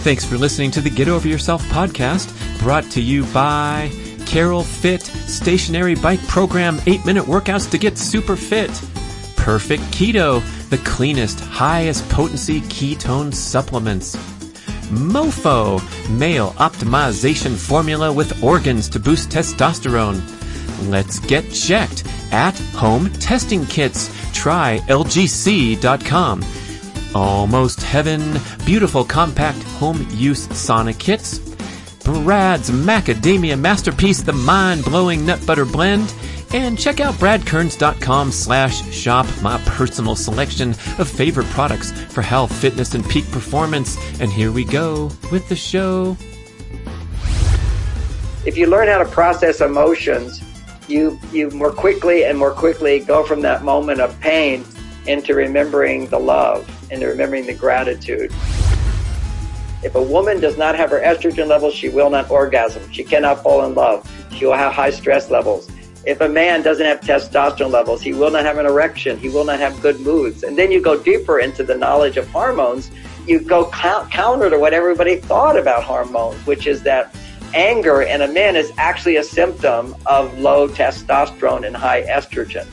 Thanks for listening to the Get Over Yourself podcast, brought to you by Carol Fit Stationary Bike Program, 8-minute workouts to get super fit. Perfect Keto, the cleanest, highest potency ketone supplements. Mofo, male optimization formula with organs to boost testosterone. Let's get checked at home testing kits. Try lgc.com. Almost Heaven, beautiful compact home use sauna kits. Brad's Macadamia Masterpiece, the mind-blowing nut butter blend. And check out bradkearns.com/shop, my personal selection of favorite products for health, fitness, and peak performance. And here we go with the show. If you learn how to process emotions, you more quickly go from that moment of pain into remembering the love, into remembering the gratitude. If a woman does not have her estrogen levels, she will not orgasm. She cannot fall in love. She will have high stress levels. If a man doesn't have testosterone levels, he will not have an erection. He will not have good moods. And then you go deeper into the knowledge of hormones. You go counter to what everybody thought about hormones, which is that anger in a man is actually a symptom of low testosterone and high estrogen.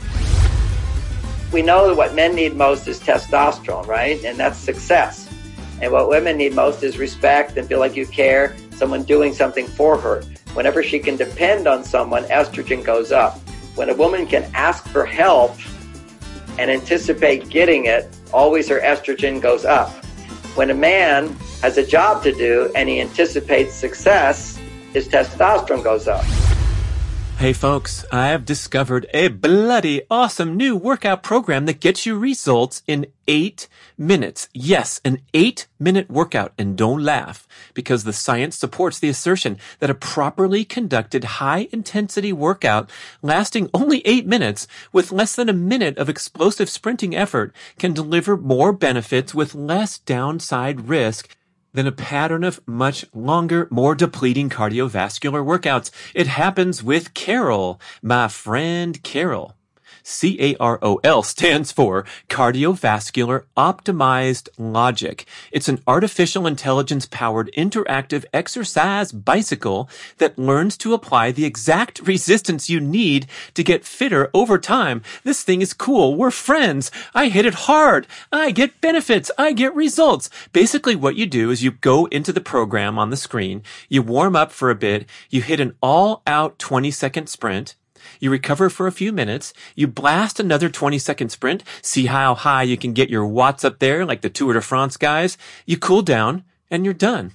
We know that what men need most is testosterone, right? And that's success. And what women need most is respect and feel like you care, someone doing something for her. Whenever she can depend on someone, estrogen goes up. When a woman can ask for help and anticipate getting it, always her estrogen goes up. When a man has a job to do and he anticipates success, his testosterone goes up. Hey folks, I have discovered a bloody awesome new workout program that gets you results in 8 minutes. Yes, an 8-minute workout. And don't laugh, because the science supports the assertion that a properly conducted high-intensity workout lasting only 8 minutes with less than a minute of explosive sprinting effort can deliver more benefits with less downside risk than a pattern of much longer, more depleting cardiovascular workouts. It happens with Carol, my friend Carol. CAROL stands for Cardiovascular Optimized Logic. It's an artificial intelligence-powered interactive exercise bicycle that learns to apply the exact resistance you need to get fitter over time. This thing is cool. We're friends. I hit it hard. I get benefits. I get results. Basically, what you do is you go into the program on the screen, you warm up for a bit, you hit an all-out 20-second sprint, you recover for a few minutes, you blast another 20-second sprint, see how high you can get your watts up there like the Tour de France guys, you cool down, and you're done.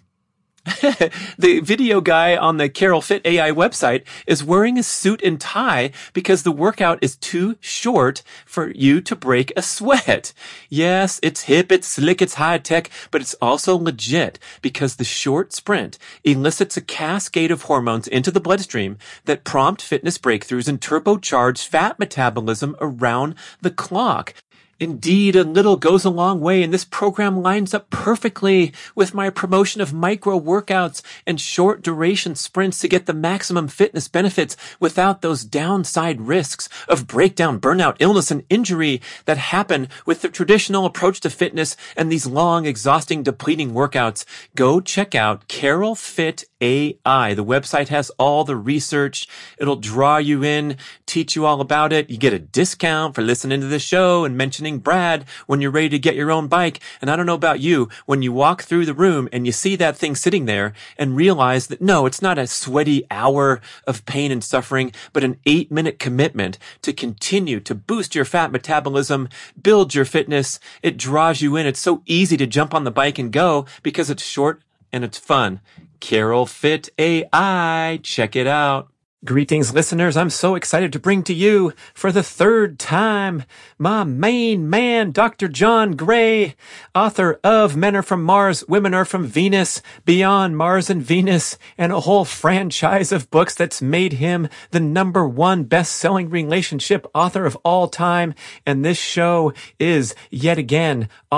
The video guy on the Carol Fit AI website is wearing a suit and tie because the workout is too short for you to break a sweat. Yes, it's hip, it's slick, it's high tech, but it's also legit because the short sprint elicits a cascade of hormones into the bloodstream that prompt fitness breakthroughs and turbocharge fat metabolism around the clock. Indeed, a little goes a long way, and this program lines up perfectly with my promotion of micro workouts and short duration sprints to get the maximum fitness benefits without those downside risks of breakdown, burnout, illness, and injury that happen with the traditional approach to fitness and these long, exhausting, depleting workouts. Go check out Carol Fit AI. The website has all the research. It'll draw you in, teach you all about it. You get a discount for listening to the show and mentioning Brad when you're ready to get your own bike. And I don't know about you, when you walk through the room and you see that thing sitting there and realize that no, it's not a sweaty hour of pain and suffering, but an 8-minute commitment to continue to boost your fat metabolism, build your fitness. It draws you in. It's so easy to jump on the bike and go because it's short and it's fun. Carol Fit AI. Check it out. Greetings, listeners. I'm so excited to bring to you for the third time my main man, Dr. John Gray, author of Men Are From Mars, Women Are From Venus, Beyond Mars and Venus, and a whole franchise of books that's made him the #1 best-selling relationship author of all time. And this show is yet again off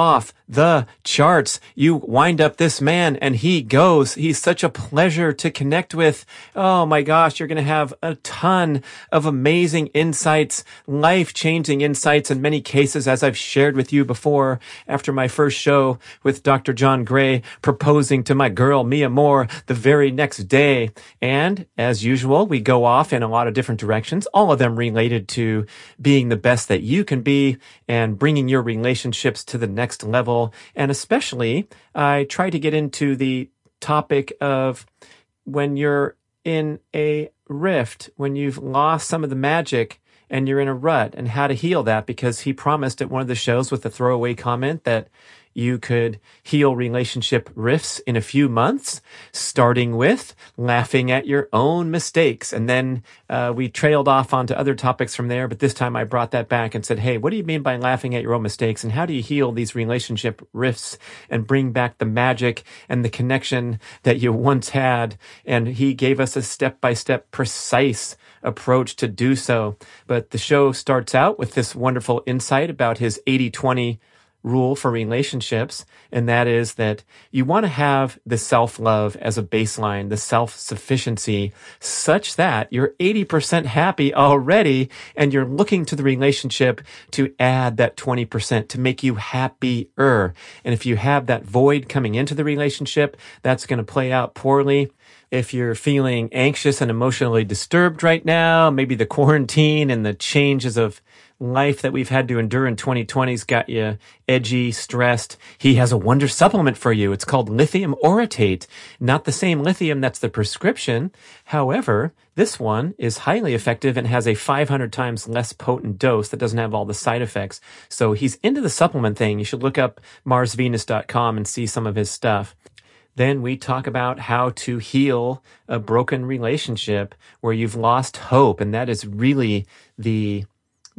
the charts. You wind up this man and he goes. He's such a pleasure to connect with. Oh my gosh, you're going to have a ton of amazing insights, life-changing insights in many cases, as I've shared with you before after my first show with Dr. John Gray proposing to my girl, Mia Moore, the very next day. And as usual, we go off in a lot of different directions, all of them related to being the best that you can be and bringing your relationships to the next level. And especially, I try to get into the topic of when you're in a rift, when you've lost some of the magic and you're in a rut, and how to heal that, because he promised at one of the shows with a throwaway comment that you could heal relationship rifts in a few months, starting with laughing at your own mistakes. And then we trailed off onto other topics from there. But this time I brought that back and said, hey, what do you mean by laughing at your own mistakes? And how do you heal these relationship rifts and bring back the magic and the connection that you once had? And he gave us a step-by-step precise approach to do so. But the show starts out with this wonderful insight about his 80-20 rule for relationships, and that is that you want to have the self-love as a baseline, the self-sufficiency, such that you're 80% happy already, and you're looking to the relationship to add that 20% to make you happier. And if you have that void coming into the relationship, that's going to play out poorly. If you're feeling anxious and emotionally disturbed right now, maybe the quarantine and the changes of life that we've had to endure in 2020's got you edgy, stressed, he has a wonder supplement for you. It's called lithium orotate. Not the same lithium that's the prescription. However, this one is highly effective and has a 500 times less potent dose that doesn't have all the side effects. So he's into the supplement thing. You should look up marsvenus.com and see some of his stuff. Then we talk about how to heal a broken relationship where you've lost hope. And that is really the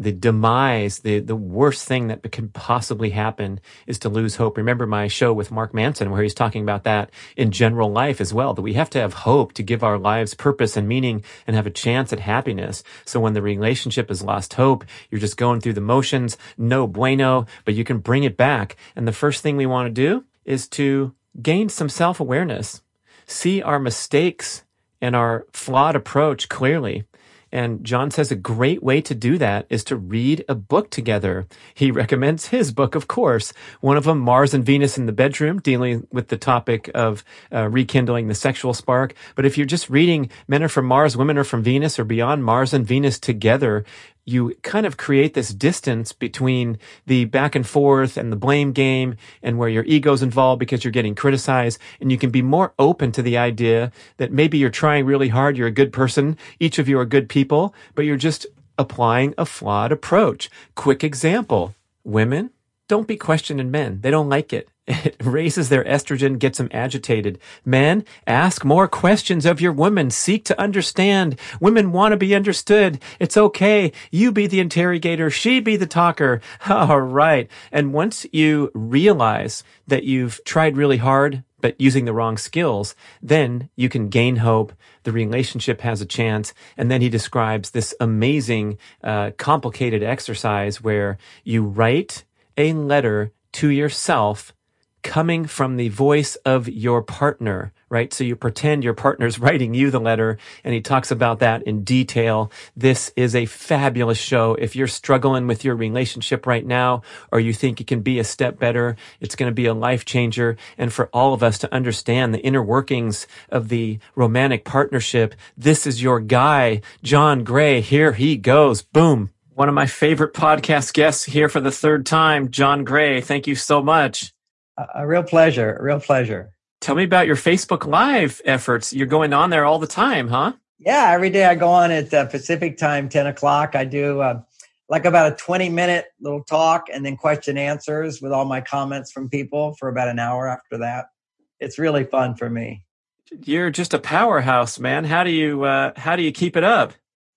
demise, the worst thing that can possibly happen is to lose hope. Remember my show with Mark Manson where he's talking about that in general life as well, that we have to have hope to give our lives purpose and meaning and have a chance at happiness. So when the relationship has lost hope, you're just going through the motions, no bueno, but you can bring it back. And the first thing we want to do is to gain some self-awareness, see our mistakes and our flawed approach clearly. And John says a great way to do that is to read a book together. He recommends his book, of course. One of them, Mars and Venus in the Bedroom, dealing with the topic of rekindling the sexual spark. But if you're just reading Men Are From Mars, Women Are From Venus, or Beyond Mars and Venus Together, you kind of create this distance between the back and forth and the blame game and where your ego's involved because you're getting criticized. And you can be more open to the idea that maybe you're trying really hard. You're a good person. Each of you are good people, but you're just applying a flawed approach. Quick example. Women, don't be questioning men. They don't like it. It raises their estrogen, gets them agitated. Men, ask more questions of your woman. Seek to understand. Women want to be understood. It's okay. You be the interrogator. She be the talker. All right. And once you realize that you've tried really hard, but using the wrong skills, then you can gain hope. The relationship has a chance. And then he describes this amazing, complicated exercise where you write a letter to yourself coming from the voice of your partner, right? So you pretend your partner's writing you the letter, and he talks about that in detail. This is a fabulous show. If you're struggling with your relationship right now, or you think it can be a step better, it's going to be a life changer. And for all of us to understand the inner workings of the romantic partnership, this is your guy, John Gray. Here he goes. Boom. One of my favorite podcast guests here for the third time, John Gray. Thank you so much. A real pleasure. A real pleasure. Tell me about your Facebook Live efforts. You're going on there all the time, huh? Yeah, every day I go on at Pacific time, 10 o'clock. I do like about a 20-minute little talk and then question answers with all my comments from people for about an hour after that. It's really fun for me. You're just a powerhouse, man. How do you keep it up?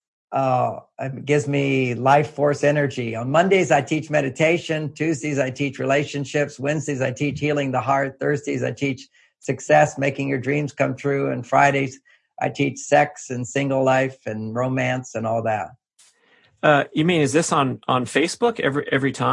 It gives me life force energy. On Mondays, I teach meditation. Tuesdays, I teach relationships. Wednesdays, I teach healing the heart. Thursdays, I teach success, making your dreams come true. And Fridays, I teach sex and single life and romance and all that. You mean, is this on Facebook every time?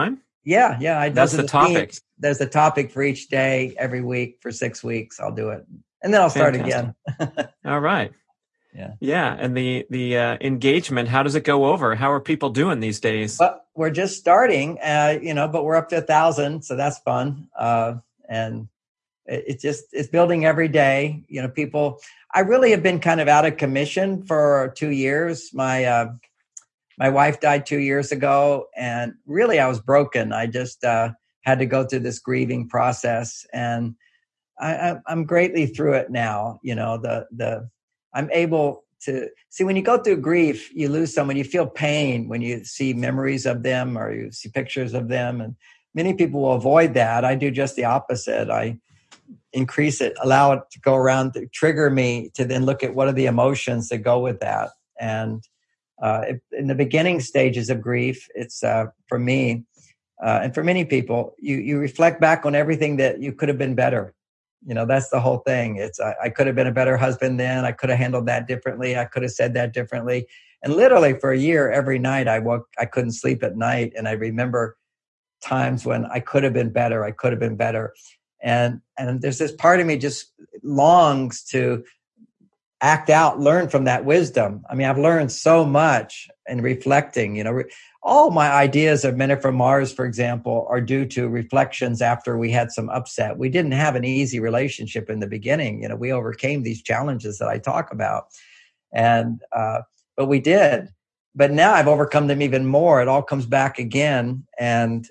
Yeah. That's the topic. There's a topic for each day, every week for 6 weeks. I'll do it. And then I'll start again. All right. Yeah. Yeah. And the engagement, how does it go over? How are people doing these days? Well, we're just starting, but we're up to 1,000. So that's fun. And it's building every day. I really have been kind of out of commission for 2 years. My wife died 2 years ago, and really I was broken. I just had to go through this grieving process, and I'm greatly through it now. I'm able to see, when you go through grief, you lose someone, you feel pain when you see memories of them or you see pictures of them. And many people will avoid that. I do just the opposite. I increase it, allow it to go around, to trigger me to then look at what are the emotions that go with that. And in the beginning stages of grief, it's for me and for many people, you reflect back on everything that you could have been better. That's the whole thing. It's I could have been a better husband then. I could have handled that differently. I could have said that differently. And literally for a year, every night I couldn't sleep at night, and I remember times when I could have been better. I could have been better. And there's this part of me just longs to act out, learn from that wisdom. I mean, I've learned so much in reflecting. All my ideas of Men Are From Mars, for example, are due to reflections after we had some upset. We didn't have an easy relationship in the beginning. We overcame these challenges that I talk about, and but we did. But now I've overcome them even more. It all comes back again, and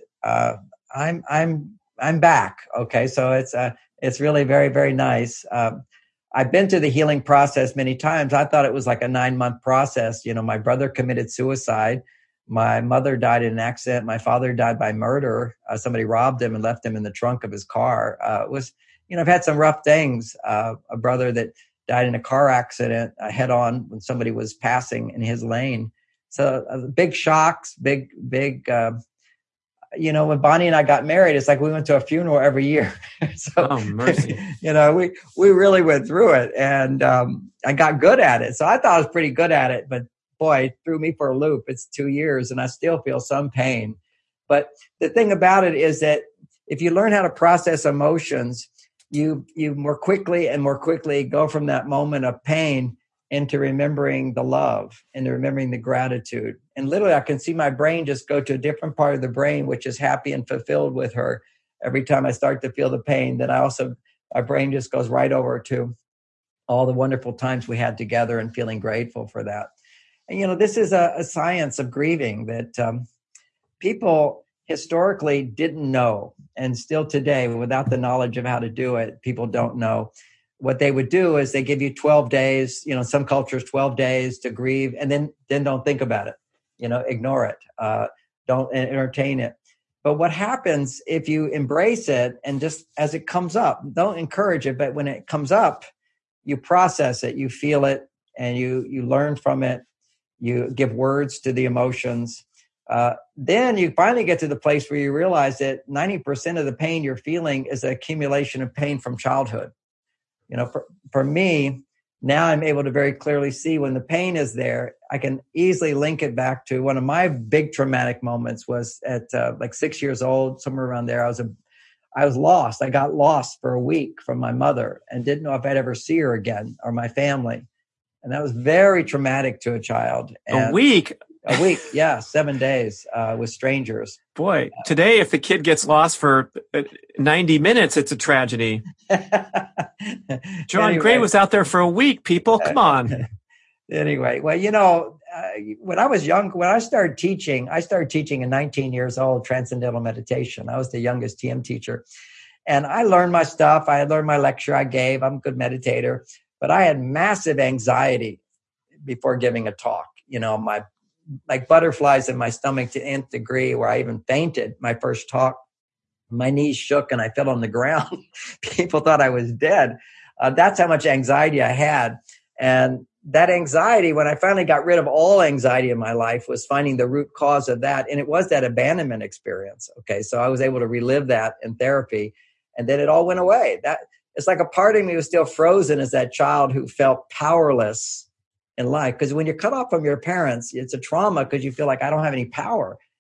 I'm back. Okay, so it's really very, very nice. I've been through the healing process many times. I thought it was like a 9-month process. My brother committed suicide. My mother died in an accident. My father died by murder. Somebody robbed him and left him in the trunk of his car. I've had some rough things. A brother that died in a car accident head on when somebody was passing in his lane. So big shocks, big. When Bonnie and I got married, it's like we went to a funeral every year. So, oh, mercy. We really went through it, and I got good at it. So I thought I was pretty good at it, but boy, it threw me for a loop. It's 2 years, and I still feel some pain. But the thing about it is that if you learn how to process emotions, you more quickly and more quickly go from that moment of pain into remembering the love and remembering the gratitude. And literally, I can see my brain just go to a different part of the brain, which is happy and fulfilled with her. Every time I start to feel the pain, then my brain just goes right over to all the wonderful times we had together and feeling grateful for that. And, this is a science of grieving that people historically didn't know. And still today, without the knowledge of how to do it, people don't know. What they would do is they give you 12 days, some cultures, 12 days to grieve, and then don't think about it, ignore it, don't entertain it. But what happens if you embrace it and just as it comes up, don't encourage it, but when it comes up, you process it, you feel it, and you learn from it, you give words to the emotions. Then you finally get to the place where you realize that 90% of the pain you're feeling is an accumulation of pain from childhood. For me, now I'm able to very clearly see when the pain is there, I can easily link it back to one of my big traumatic moments was at like 6 years old, somewhere around there. I was lost. I got lost for a week from my mother and didn't know if I'd ever see her again or my family. And that was very traumatic to a child. And a week? A week, yeah, 7 days with strangers. Boy, today if the kid gets lost for 90 minutes, it's a tragedy. John Gray was out there for a week, people. Come on. Anyway, well, when I was young, when I started teaching at 19 years old, Transcendental Meditation. I was the youngest TM teacher. And I learned my stuff. I learned my lecture I gave. I'm a good meditator. But I had massive anxiety before giving a talk. Like butterflies in my stomach to nth degree, where I even fainted my first talk. My knees shook and I fell on the ground. People thought I was dead. That's how much anxiety I had. And that anxiety, when I finally got rid of all anxiety in my life, was finding the root cause of that. And it was that abandonment experience. Okay, so I was able to relive that in therapy. And then it all went away. It's like a part of me was still frozen as that child who felt powerless in life. Because when you're cut off from your parents, it's a trauma because you feel like I don't have any power.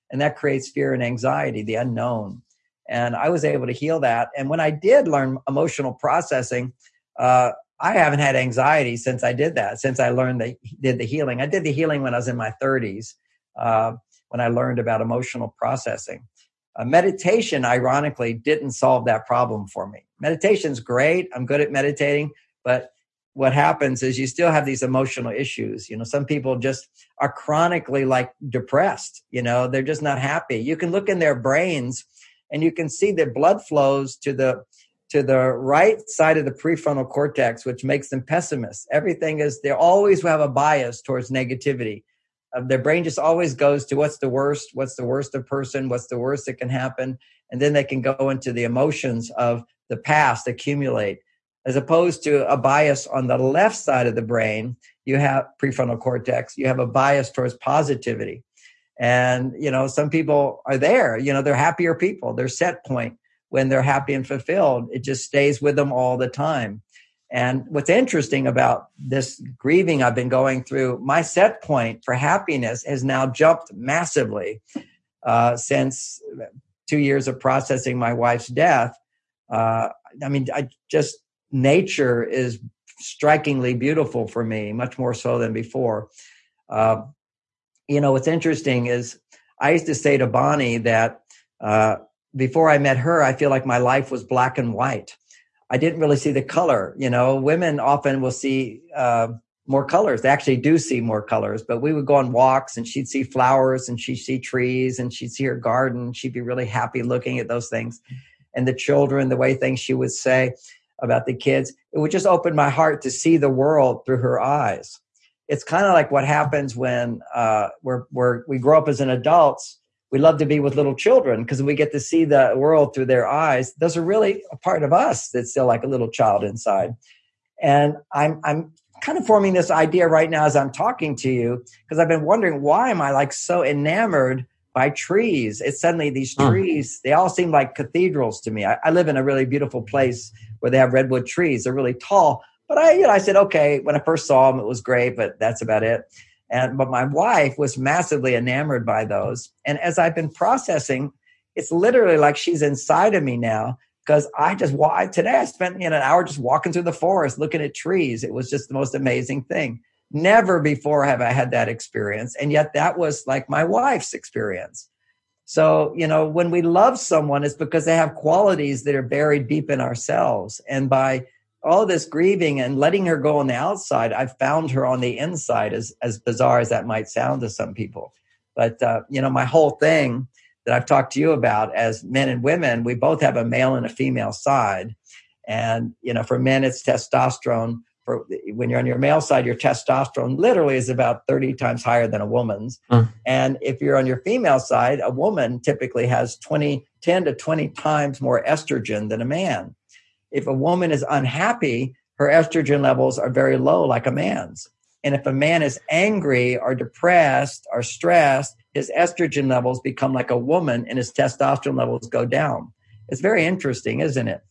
And that creates fear and anxiety, the unknown. And I was able to heal that. And when I did learn emotional processing, I haven't had anxiety since I did that, since I did the healing. I did the healing when I was in my 30s, when I learned about emotional processing. Meditation, ironically, didn't solve that problem for me. Meditation's great. I'm good at meditating, but what happens is you still have these emotional issues. Some people just are chronically like depressed. They're just not happy. You can look in their brains and you can see that blood flows to the right side of the prefrontal cortex, which makes them pessimists. They always have a bias towards negativity. Their brain just always goes to what's the worst of person, what's the worst that can happen. And then they can go into the emotions of the past accumulate. As opposed to a bias on the left side of the brain, you have prefrontal cortex, you have a bias towards positivity. And, some people are there, they're happier people. Their set point when they're happy and fulfilled, it just stays with them all the time. And what's interesting about this grieving I've been going through, my set point for happiness has now jumped massively since 2 years of processing my wife's death. Nature is strikingly beautiful for me, much more so than before. What's interesting is I used to say to Bonnie that before I met her, I feel like my life was black and white. I didn't really see the color. Women often will see more colors. They actually do see more colors, but we would go on walks and she'd see flowers and she'd see trees and she'd see her garden. She'd be really happy looking at those things. And the children, the way things she would say about the kids, it would just open my heart to see the world through her eyes. It's kind of like what happens when we grow up as an adults. We love to be with little children because we get to see the world through their eyes. Those are really a part of us that's still like a little child inside. And I'm kind of forming this idea right now as I'm talking to you, because I've been wondering, why am I like so enamored by trees? It's suddenly these trees, they all seem like cathedrals to me. I live in a really beautiful place where they have redwood trees. They're really tall. But I said, okay, when I first saw them, it was great, but that's about it. But my wife was massively enamored by those. And as I've been processing, it's literally like she's inside of me now, because today I spent an hour just walking through the forest, looking at trees. It was just the most amazing thing. Never before have I had that experience. And yet that was like my wife's experience. So, when we love someone, it's because they have qualities that are buried deep in ourselves. And by all this grieving and letting her go on the outside, I've found her on the inside, as bizarre as that might sound to some people. But, my whole thing that I've talked to you about, as men and women, we both have a male and a female side. And, for men, it's testosterone. When you're on your male side, your testosterone literally is about 30 times higher than a woman's. And if you're on your female side, a woman typically has 10 to 20 times more estrogen than a man. If a woman is unhappy, her estrogen levels are very low, like a man's. And if a man is angry or depressed or stressed, his estrogen levels become like a woman and his testosterone levels go down. It's very interesting, isn't it?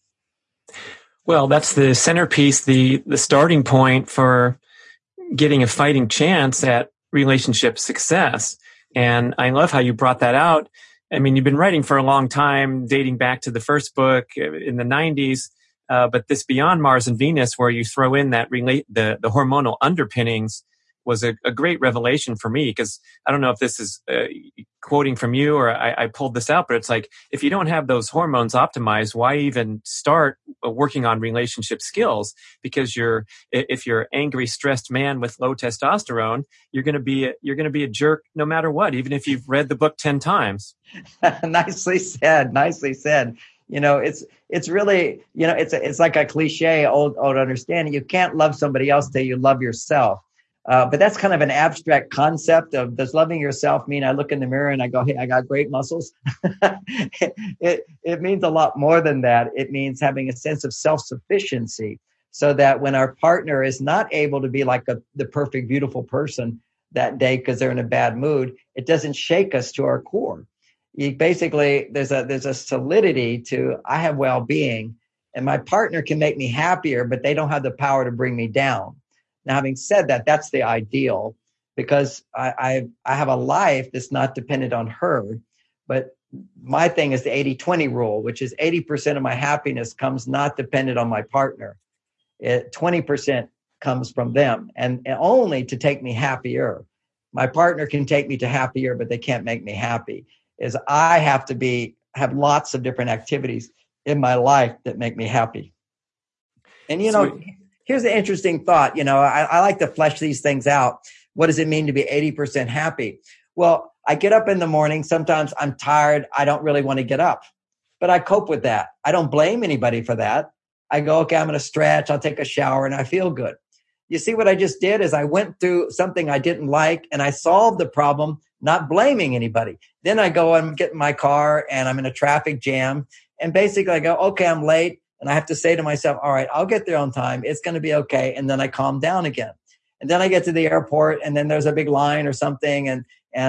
Well, that's the centerpiece, the starting point for getting a fighting chance at relationship success. And I love how you brought that out. I mean, you've been writing for a long time, dating back to the first book in the 90s. But this Beyond Mars and Venus, where you throw in that the hormonal underpinnings, was a great revelation for me, because I don't know if this is quoting from you or I pulled this out, but it's like, if you don't have those hormones optimized, why even start working on relationship skills? Because if you're an angry, stressed man with low testosterone, you're going to be a jerk no matter what, even if you've read the book 10 times. Nicely said. It's really, it's like a cliche, old understanding. You can't love somebody else till you love yourself. But that's kind of an abstract concept of, does loving yourself mean I look in the mirror and I go, hey, I got great muscles? It means a lot more than that. It means having a sense of self-sufficiency, so that when our partner is not able to be like the perfect, beautiful person that day because they're in a bad mood, it doesn't shake us to our core. Basically, there's a solidity to, I have well-being, and my partner can make me happier, but they don't have the power to bring me down. Now, having said that, that's the ideal, because I have a life that's not dependent on her. But my thing is the 80-20 rule, which is 80% of my happiness comes not dependent on my partner. 20% comes from them, and only to take me happier. My partner can take me to happier, but they can't make me happy. Is I have to have lots of different activities in my life that make me happy. And, here's the interesting thought. I like to flesh these things out. What does it mean to be 80% happy? Well, I get up in the morning. Sometimes I'm tired. I don't really want to get up, but I cope with that. I don't blame anybody for that. I go, okay, I'm going to stretch. I'll take a shower and I feel good. You see what I just did is I went through something I didn't like and I solved the problem, not blaming anybody. Then I go and get in my car and I'm in a traffic jam. And basically I go, okay, I'm late. And I have to say to myself, all right, I'll get there on time. It's going to be okay. And then I calm down again. And then I get to the airport and then there's a big line or something. And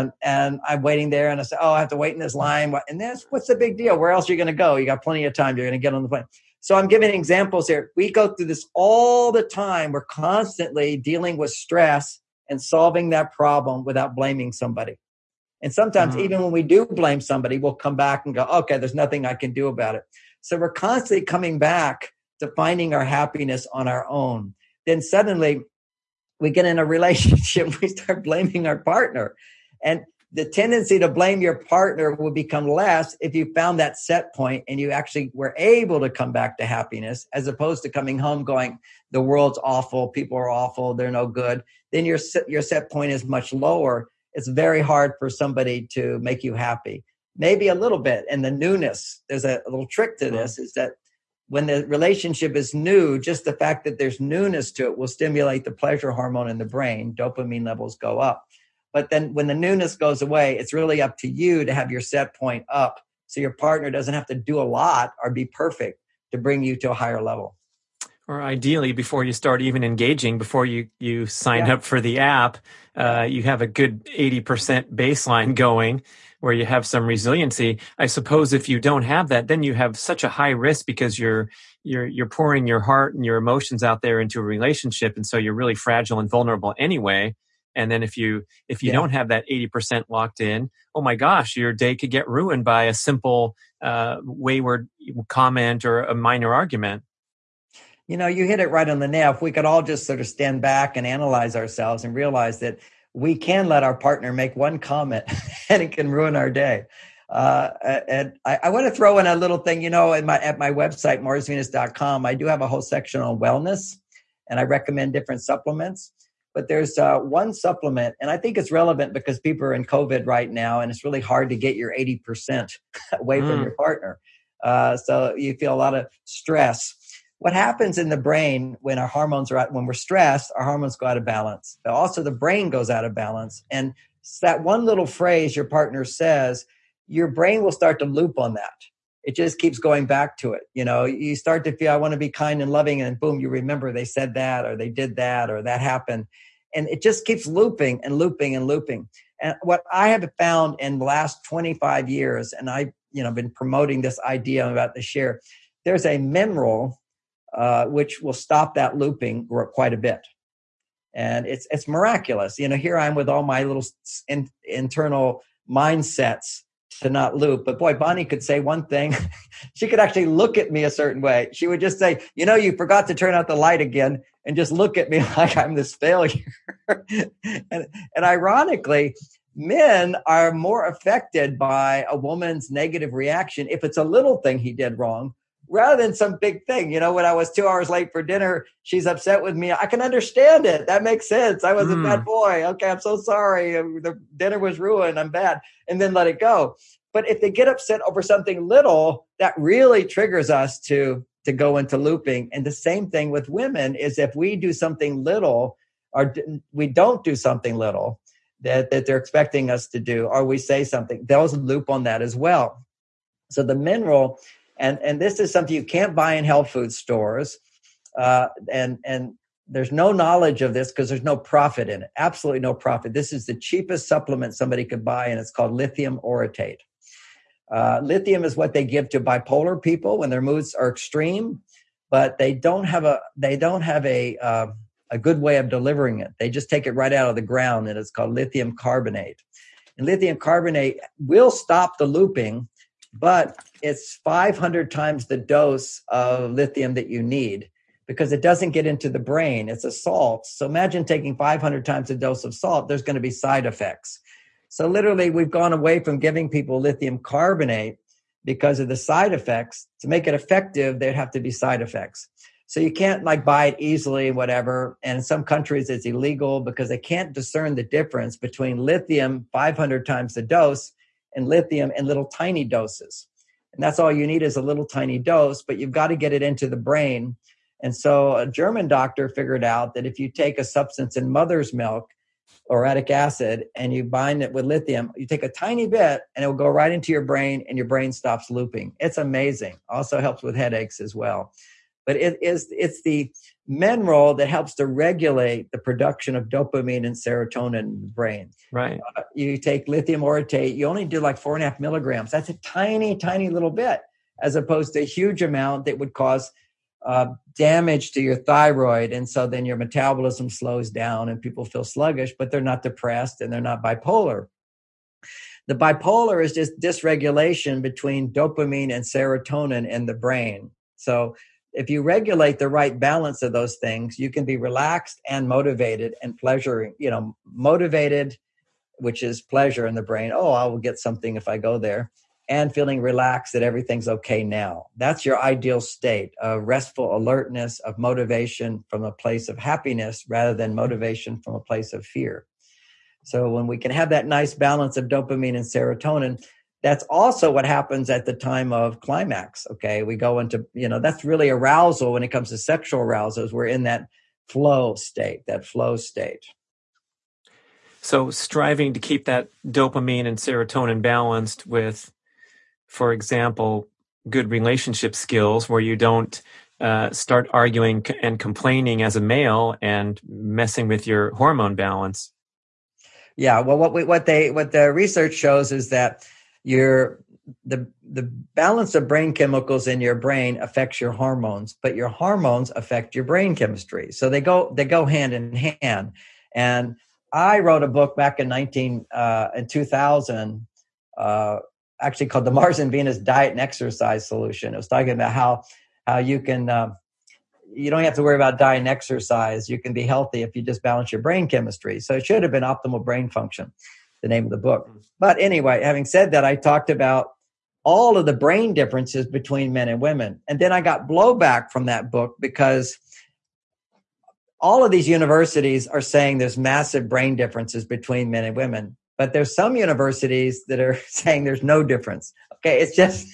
I'm waiting there and I say, oh, I have to wait in this line. And what's the big deal? Where else are you going to go? You got plenty of time. You're going to get on the plane. So I'm giving examples here. We go through this all the time. We're constantly dealing with stress and solving that problem without blaming somebody. And sometimes even when we do blame somebody, we'll come back and go, okay, there's nothing I can do about it. So we're constantly coming back to finding our happiness on our own. Then suddenly we get in a relationship, we start blaming our partner. And the tendency to blame your partner will become less if you found that set point and you actually were able to come back to happiness, as opposed to coming home going, the world's awful, people are awful, they're no good. Then your set point is much lower. It's very hard for somebody to make you happy. Maybe a little bit. And the newness, there's a little trick to this, is that when the relationship is new, just the fact that there's newness to it will stimulate the pleasure hormone in the brain. Dopamine levels go up. But then when the newness goes away, it's really up to you to have your set point up so your partner doesn't have to do a lot or be perfect to bring you to a higher level. Or ideally, before you start even engaging, before you sign up for the app, you have a good 80% baseline going where you have some resiliency. I suppose if you don't have that, then you have such a high risk because you're pouring your heart and your emotions out there into a relationship. And so you're really fragile and vulnerable anyway. And then if you don't have that 80% locked in, oh my gosh, your day could get ruined by a simple wayward comment or a minor argument. You hit it right on the nail. If we could all just sort of stand back and analyze ourselves and realize that we can let our partner make one comment and it can ruin our day. And I want to throw in a little thing, at my website, marsvenus.com, I do have a whole section on wellness and I recommend different supplements. But there's one supplement, and I think it's relevant because people are in COVID right now, and it's really hard to get your 80% away from your partner. So you feel a lot of stress. What happens in the brain when our hormones are out, when we're stressed, our hormones go out of balance. But also the brain goes out of balance. And that one little phrase your partner says, your brain will start to loop on that. It just keeps going back to it. You start to feel, I want to be kind and loving, and boom, you remember they said that, or they did that, or that happened. And it just keeps looping and looping and looping. And what I have found in the last 25 years, and I've been promoting this idea about the share, there's a mineral which will stop that looping quite a bit. And it's miraculous. Here I am with all my little internal mindsets to not loop. But boy, Bonnie could say one thing. She could actually look at me a certain way. She would just say, you forgot to turn out the light again, and just look at me like I'm this failure. and ironically, men are more affected by a woman's negative reaction if it's a little thing he did wrong, rather than some big thing. When I was 2 hours late for dinner, she's upset with me. I can understand it. That makes sense. I was a bad boy. Okay, I'm so sorry. The dinner was ruined. I'm bad. And then let it go. But if they get upset over something little, that really triggers us to go into looping. And the same thing with women is if we do something little or we don't do something little that they're expecting us to do, or we say something, they'll loop on that as well. So the mineral, and this is something you can't buy in health food stores, and there's no knowledge of this because there's no profit in it. Absolutely no profit. This is the cheapest supplement somebody could buy, and it's called lithium orotate. Lithium is what they give to bipolar people when their moods are extreme, but they don't have a good way of delivering it. They just take it right out of the ground, and it's called lithium carbonate. And lithium carbonate will stop the looping, but it's 500 times the dose of lithium that you need because it doesn't get into the brain. It's a salt. So imagine taking 500 times the dose of salt. There's going to be side effects. So literally, we've gone away from giving people lithium carbonate because of the side effects. To make it effective, there'd have to be side effects. So you can't like buy it easily, whatever. And in some countries, it's illegal because they can't discern the difference between lithium 500 times the dose and lithium in little tiny doses. And that's all you need is a little tiny dose, but you've got to get it into the brain. And so a German doctor figured out that if you take a substance in mother's milk, uric acid, and you bind it with lithium, you take a tiny bit and it will go right into your brain and your brain stops looping. It's amazing. Also helps with headaches as well. But it's the mineral that helps to regulate the production of dopamine and serotonin in the brain. Right. You take lithium orotate, you only do like 4.5 milligrams. That's a tiny, tiny little bit, as opposed to a huge amount that would cause damage to your thyroid. And so then your metabolism slows down and people feel sluggish, but they're not depressed and they're not bipolar. The bipolar is just dysregulation between dopamine and serotonin in the brain. So if you regulate the right balance of those things, you can be relaxed and motivated and pleasuring, motivated, which is pleasure in the brain. Oh, I will get something if I go there. And feeling relaxed that everything's okay now. That's your ideal state of restful alertness, of motivation from a place of happiness rather than motivation from a place of fear. So when we can have that nice balance of dopamine and serotonin, that's also what happens at the time of climax. Okay, we go into, that's really arousal when it comes to sexual arousal, is we're in that flow state. So striving to keep that dopamine and serotonin balanced with, for example, good relationship skills where you don't start arguing and complaining as a male and messing with your hormone balance. Yeah, well, what the research shows is that the balance of brain chemicals in your brain affects your hormones, but your hormones affect your brain chemistry. So they go hand in hand. And I wrote a book back in 2000. Actually called the Mars and Venus Diet and Exercise Solution. It was talking about how you can, you don't have to worry about diet and exercise. You can be healthy if you just balance your brain chemistry. So it should have been Optimal Brain Function, the name of the book. But anyway, having said that, I talked about all of the brain differences between men and women. And then I got blowback from that book because all of these universities are saying there's massive brain differences between men and women. But there's some universities that are saying there's no difference. Okay, it's just,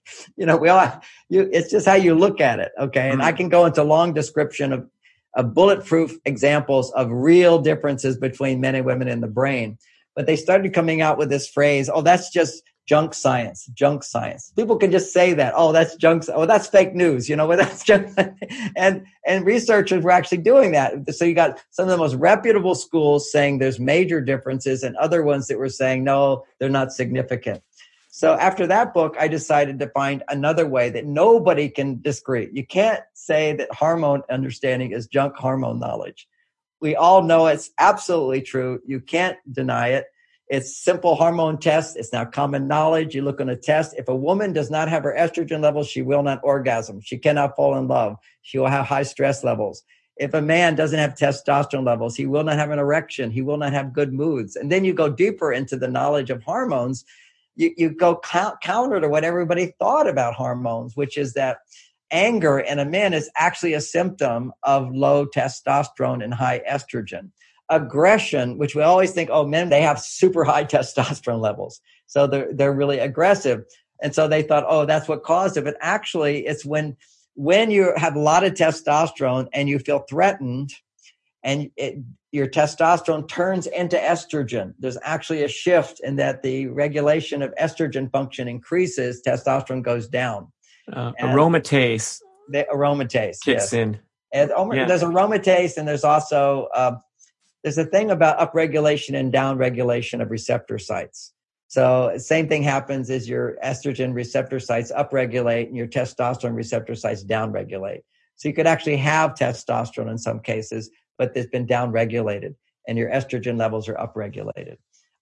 it's just how you look at it. Okay, and I can go into long description of bulletproof examples of real differences between men and women in the brain. But they started coming out with this phrase, "Oh, that's just junk science." People can just say that. Oh, that's junk. Oh, that's fake news. That's junk. And researchers were actually doing that. So you got some of the most reputable schools saying there's major differences and other ones that were saying, no, they're not significant. So after that book, I decided to find another way that nobody can disagree. You can't say that hormone understanding is junk hormone knowledge. We all know it's absolutely true. You can't deny it. It's simple hormone tests. It's now common knowledge. You look on a test. If a woman does not have her estrogen levels, she will not orgasm. She cannot fall in love. She will have high stress levels. If a man doesn't have testosterone levels, he will not have an erection. He will not have good moods. And then you go deeper into the knowledge of hormones. You go counter to what everybody thought about hormones, which is that anger in a man is actually a symptom of low testosterone and high estrogen. Aggression, which we always think, oh, men, they have super high testosterone levels. So they're really aggressive. And so they thought, oh, that's what caused it. But actually, it's when you have a lot of testosterone and you feel threatened and your testosterone turns into estrogen. There's actually a shift in that the regulation of estrogen function increases, testosterone goes down. Aromatase. The aromatase kicks in. And there's aromatase, and there's also there's a thing about upregulation and downregulation of receptor sites. So same thing happens as your estrogen receptor sites upregulate and your testosterone receptor sites downregulate. So you could actually have testosterone in some cases, but it's been downregulated and your estrogen levels are upregulated.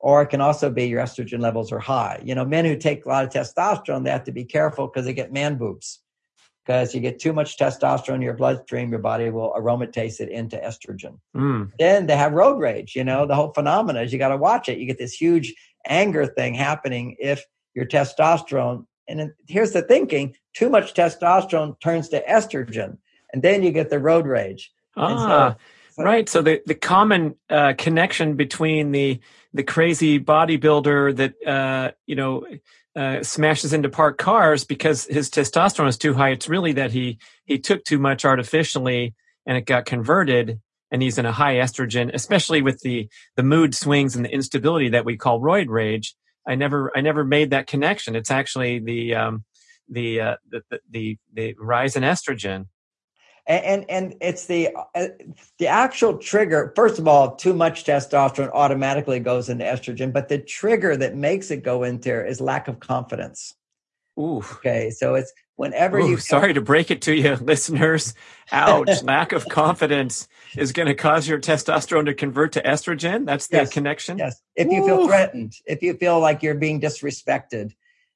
or it can also be your estrogen levels are high. Men who take a lot of testosterone, they have to be careful because they get man boobs. Because you get too much testosterone in your bloodstream, your body will aromatase it into estrogen. Then they have road rage. The whole phenomena is you got to watch it. You get this huge anger thing happening if your testosterone, and then here's the thinking, too much testosterone turns to estrogen, and then you get the road rage. Right. So the common connection between the crazy bodybuilder that smashes into parked cars because his testosterone is too high. It's really that he took too much artificially and it got converted, and he's in a high estrogen, especially with the mood swings and the instability that we call roid rage. I never made that connection. It's actually the rise in estrogen. And it's the actual trigger. First of all, too much testosterone automatically goes into estrogen, but the trigger that makes it go into is lack of confidence. Ooh. Okay, so it's whenever you. Sorry to break it to you, listeners. Ouch! Lack of confidence is going to cause your testosterone to convert to estrogen. That's the connection. Yes. If you feel threatened, if you feel like you're being disrespected,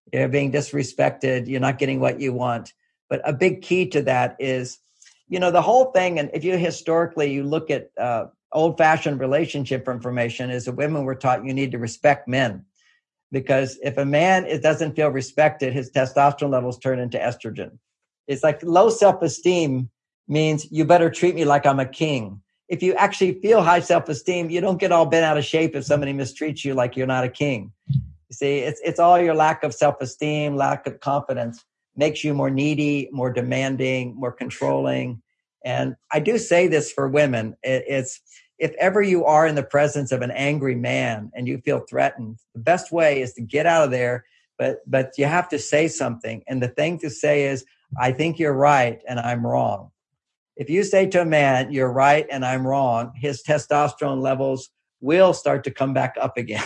you're not getting what you want. But a big key to that is, the whole thing, and if you historically, you look at old-fashioned relationship information, is that women were taught you need to respect men. Because if a man doesn't feel respected, his testosterone levels turn into estrogen. It's like low self-esteem means you better treat me like I'm a king. If you actually feel high self-esteem, you don't get all bent out of shape if somebody mistreats you like you're not a king. You see, it's all your lack of self-esteem, lack of confidence makes you more needy, more demanding, more controlling. And I do say this for women. It's if ever you are in the presence of an angry man and you feel threatened, the best way is to get out of there, but you have to say something. And the thing to say is, I think you're right and I'm wrong. If you say to a man, you're right and I'm wrong, his testosterone levels will start to come back up again.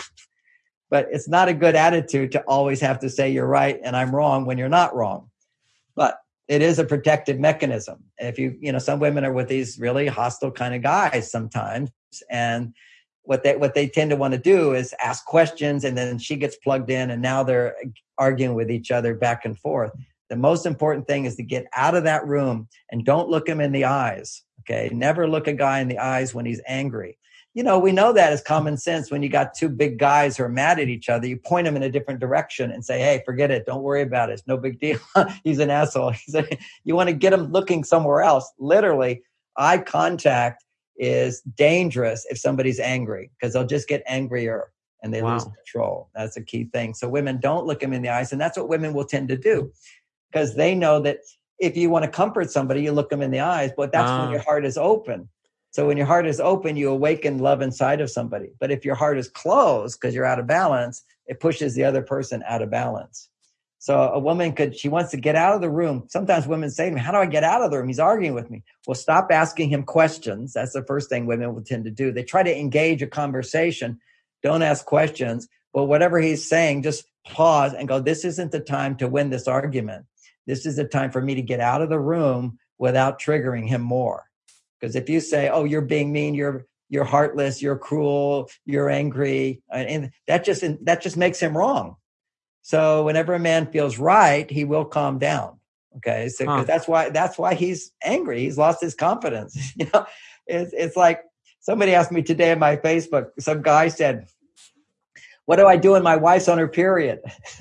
But it's not a good attitude to always have to say you're right and I'm wrong when you're not wrong. But it is a protective mechanism. If some women are with these really hostile kind of guys sometimes, and what they tend to want to do is ask questions, and then she gets plugged in, and now they're arguing with each other back and forth. The most important thing is to get out of that room and don't look him in the eyes. Okay, never look a guy in the eyes when he's angry. We know that as common sense. When you got two big guys who are mad at each other, you point them in a different direction and say, hey, forget it. Don't worry about it. It's no big deal. He's an asshole. You want to get him looking somewhere else. Literally, eye contact is dangerous if somebody's angry, because they'll just get angrier and they lose control. That's a key thing. So women, don't look them in the eyes. And that's what women will tend to do, because they know that if you want to comfort somebody, you look them in the eyes, but that's when your heart is open. So when your heart is open, you awaken love inside of somebody. But if your heart is closed because you're out of balance, it pushes the other person out of balance. So a woman she wants to get out of the room. Sometimes women say to me, how do I get out of the room? He's arguing with me. Well, stop asking him questions. That's the first thing women will tend to do. They try to engage a conversation. Don't ask questions. Well, whatever he's saying, just pause and go, this isn't the time to win this argument. This is the time for me to get out of the room without triggering him more. Because if you say, oh, you're being mean, you're heartless, you're cruel, you're angry, and that just makes him wrong. So whenever a man feels right, he will calm down. Okay, so 'cause that's why he's angry. He's lost his confidence. It's like somebody asked me today on my Facebook. Some guy said, what do I do when my wife's on her period?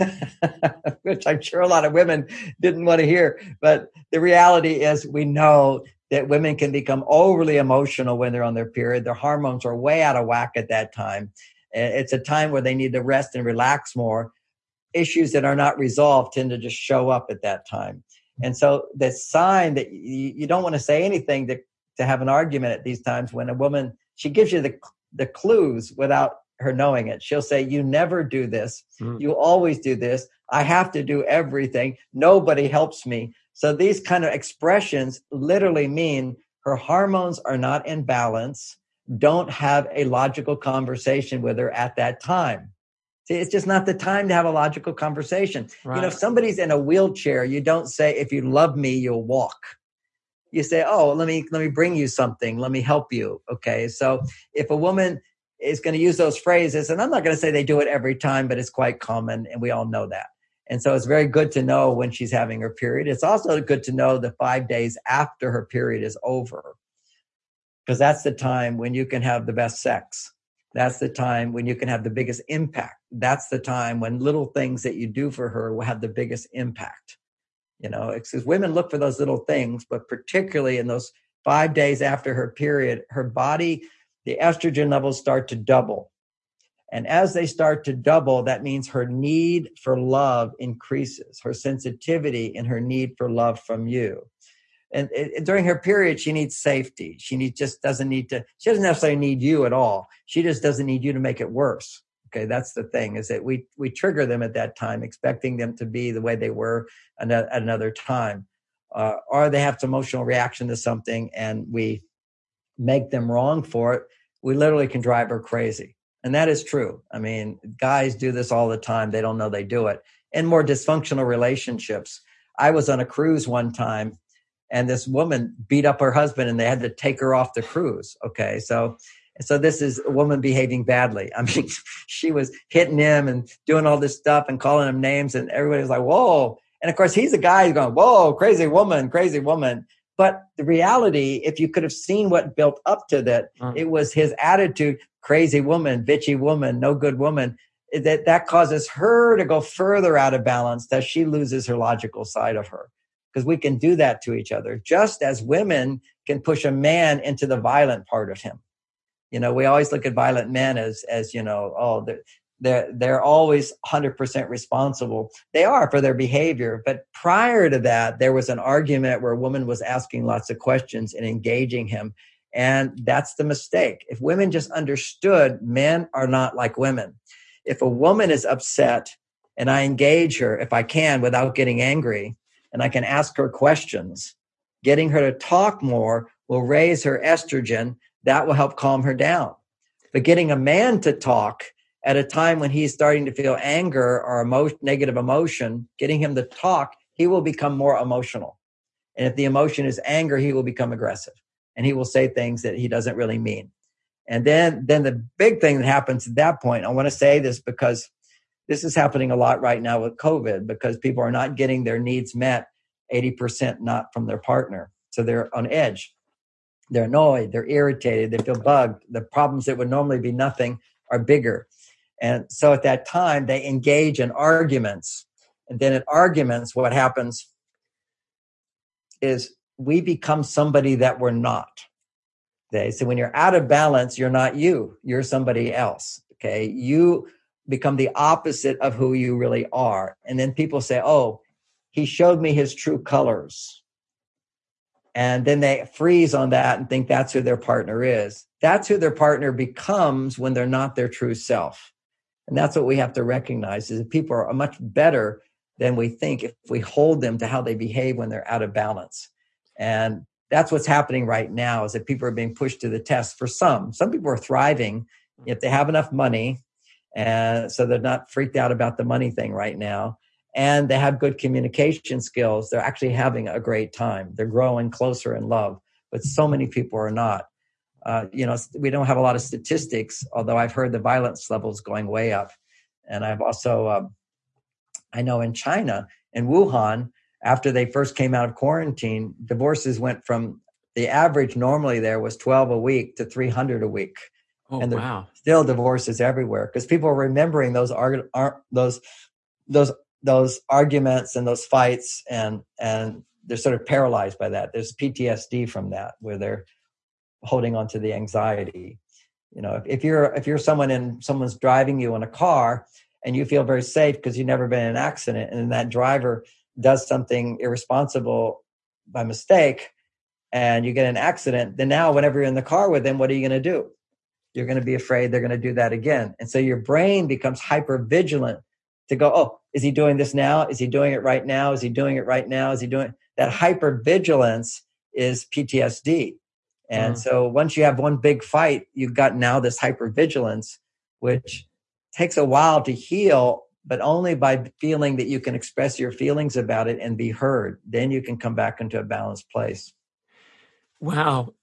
Which I'm sure a lot of women didn't want to hear. But the reality is, we know that women can become overly emotional when they're on their period. Their hormones are way out of whack at that time. It's a time where they need to rest and relax more. Issues that are not resolved tend to just show up at that time. And so the sign that you don't want to say anything to have an argument at these times, when a woman, she gives you the clues without her knowing it. She'll say, you never do this. You always do this. I have to do everything. Nobody helps me. So these kind of expressions literally mean her hormones are not in balance. Don't have a logical conversation with her at that time. See, it's just not the time to have a logical conversation. Right. If somebody's in a wheelchair, you don't say, if you love me, you'll walk. You say, oh, let me bring you something. Let me help you. Okay. So if a woman is going to use those phrases. And I'm not going to say they do it every time, but it's quite common. And we all know that. And so it's very good to know when she's having her period. It's also good to know the 5 days after her period is over, because that's the time when you can have the best sex. That's the time when you can have the biggest impact. That's the time when little things that you do for her will have the biggest impact. You know, it's because women look for those little things, but particularly in those 5 days after her period, her body, the estrogen levels start to double. And as they start to double, that means her need for love increases, her sensitivity and her need for love from you. And during her period, she needs safety. She doesn't necessarily need you at all. She just doesn't need you to make it worse. Okay, that's the thing, is that we trigger them at that time, expecting them to be the way they were at another time. Or they have some emotional reaction to something and we make them wrong for it. We literally can drive her crazy. And that is true. I mean, guys do this all the time. They don't know they do it. In more dysfunctional relationships. I was on a cruise one time and this woman beat up her husband and they had to take her off the cruise. Okay. So this is a woman behaving badly. I mean, she was hitting him and doing all this stuff and calling him names and everybody was like, whoa. And of course, he's a guy who's going, whoa, crazy woman, crazy woman. But the reality, if you could have seen what built up to that, it was his attitude, crazy woman, bitchy woman, no good woman, that causes her to go further out of balance, that she loses her logical side of her. Because we can do that to each other, just as women can push a man into the violent part of him. You know, we always look at violent men as you know, oh, they're always 100% responsible. They are for their behavior. But prior to that, there was an argument where a woman was asking lots of questions and engaging him. And that's the mistake. If women just understood, men are not like women. If a woman is upset and I engage her, if I can, without getting angry, and I can ask her questions, getting her to talk more will raise her estrogen. That will help calm her down. But getting a man to talk at a time when he's starting to feel anger or negative emotion, getting him to talk, he will become more emotional. And if the emotion is anger, he will become aggressive. And he will say things that he doesn't really mean. And then the big thing that happens at that point, I want to say this because this is happening a lot right now with COVID, because people are not getting their needs met, 80% not from their partner. So they're on edge. They're annoyed. They're irritated. They feel bugged. The problems that would normally be nothing are bigger. And so at that time, they engage in arguments. And then in arguments, what happens is we become somebody that we're not. Okay? So when you're out of balance, you're not you. You're somebody else. Okay? You become the opposite of who you really are. And then people say, oh, he showed me his true colors. And then they freeze on that and think that's who their partner is. That's who their partner becomes when they're not their true self. And that's what we have to recognize, is that people are much better than we think if we hold them to how they behave when they're out of balance. And that's what's happening right now, is that people are being pushed to the test. For some people are thriving if they have enough money. And so they're not freaked out about the money thing right now. And they have good communication skills. They're actually having a great time. They're growing closer in love. But so many people are not. We don't have a lot of statistics, although I've heard the violence levels going way up. And I've also, I know in China, in Wuhan, after they first came out of quarantine, divorces went from the average normally there was 12 a week to 300 a week. Oh, and wow. Still divorces everywhere because people are remembering those arguments and those fights, and they're sort of paralyzed by that. There's PTSD from that, where they're holding on to the anxiety. You know, if you're someone's driving you in a car and you feel very safe because you've never been in an accident, and that driver does something irresponsible by mistake and you get in an accident, then now whenever you're in the car with them, what are you going to do? You're going to be afraid they're going to do that again. And so your brain becomes hyper vigilant to go, oh, is he doing this now? Is he doing it right now? Is he doing it right now? Is he doing that? Hyper vigilance is PTSD. And so once you have one big fight, you've got now this hyper vigilance, which takes a while to heal, but only by feeling that you can express your feelings about it and be heard. Then you can come back into a balanced place. Wow.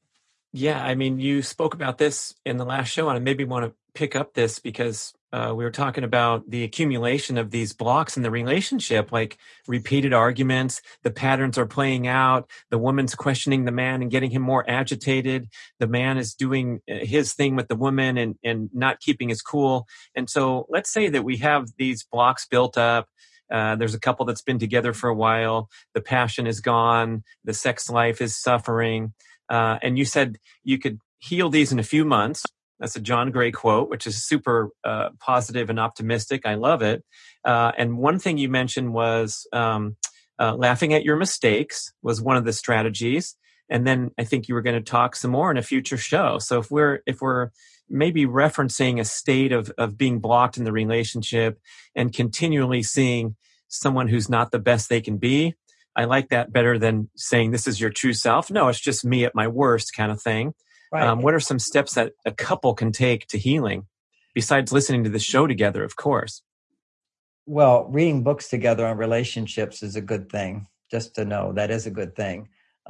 Yeah, I mean, you spoke about this in the last show, and I maybe want to pick up this because we were talking about the accumulation of these blocks in the relationship, like repeated arguments, the patterns are playing out, the woman's questioning the man and getting him more agitated, the man is doing his thing with the woman and not keeping his cool. And so let's say that we have these blocks built up. There's a couple that's been together for a while. The passion is gone. The sex life is suffering. And you said you could heal these in a few months. That's a John Gray quote, which is super positive and optimistic. I love it. And one thing you mentioned was laughing at your mistakes was one of the strategies. And then I think you were going to talk some more in a future show. So if we're maybe referencing a state of being blocked in the relationship and continually seeing someone who's not the best they can be, I like that better than saying this is your true self. No, it's just me at my worst kind of thing. Right. What are some steps that a couple can take to healing besides listening to the show together, of course? Well, reading books together on relationships is a good thing. Just to know that is a good thing.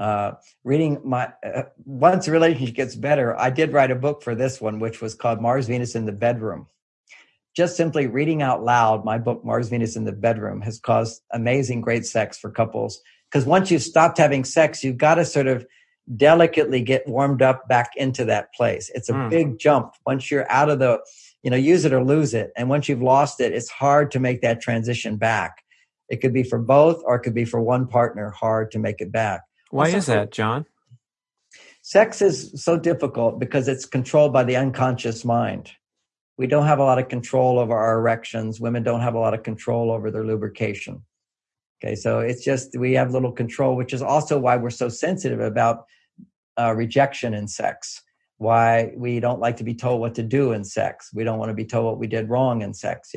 Once a relationship gets better, I did write a book for this one, which was called Mars, Venus in the Bedroom. Just simply reading out loud my book, Mars, Venus in the Bedroom, has caused amazing, great sex for couples. Because once you've stopped having sex, you've got to sort of delicately get warmed up back into that place. It's a big jump. Once you're out of the, use it or lose it. And once you've lost it, it's hard to make that transition back. It could be for both, or it could be for one partner, hard to make it back. Why is that, John? Sex is so difficult because it's controlled by the unconscious mind. We don't have a lot of control over our erections. Women don't have a lot of control over their lubrication. Okay, so it's just we have little control, which is also why we're so sensitive about rejection in sex. Why we don't like to be told what to do in sex. We don't want to be told what we did wrong in sex.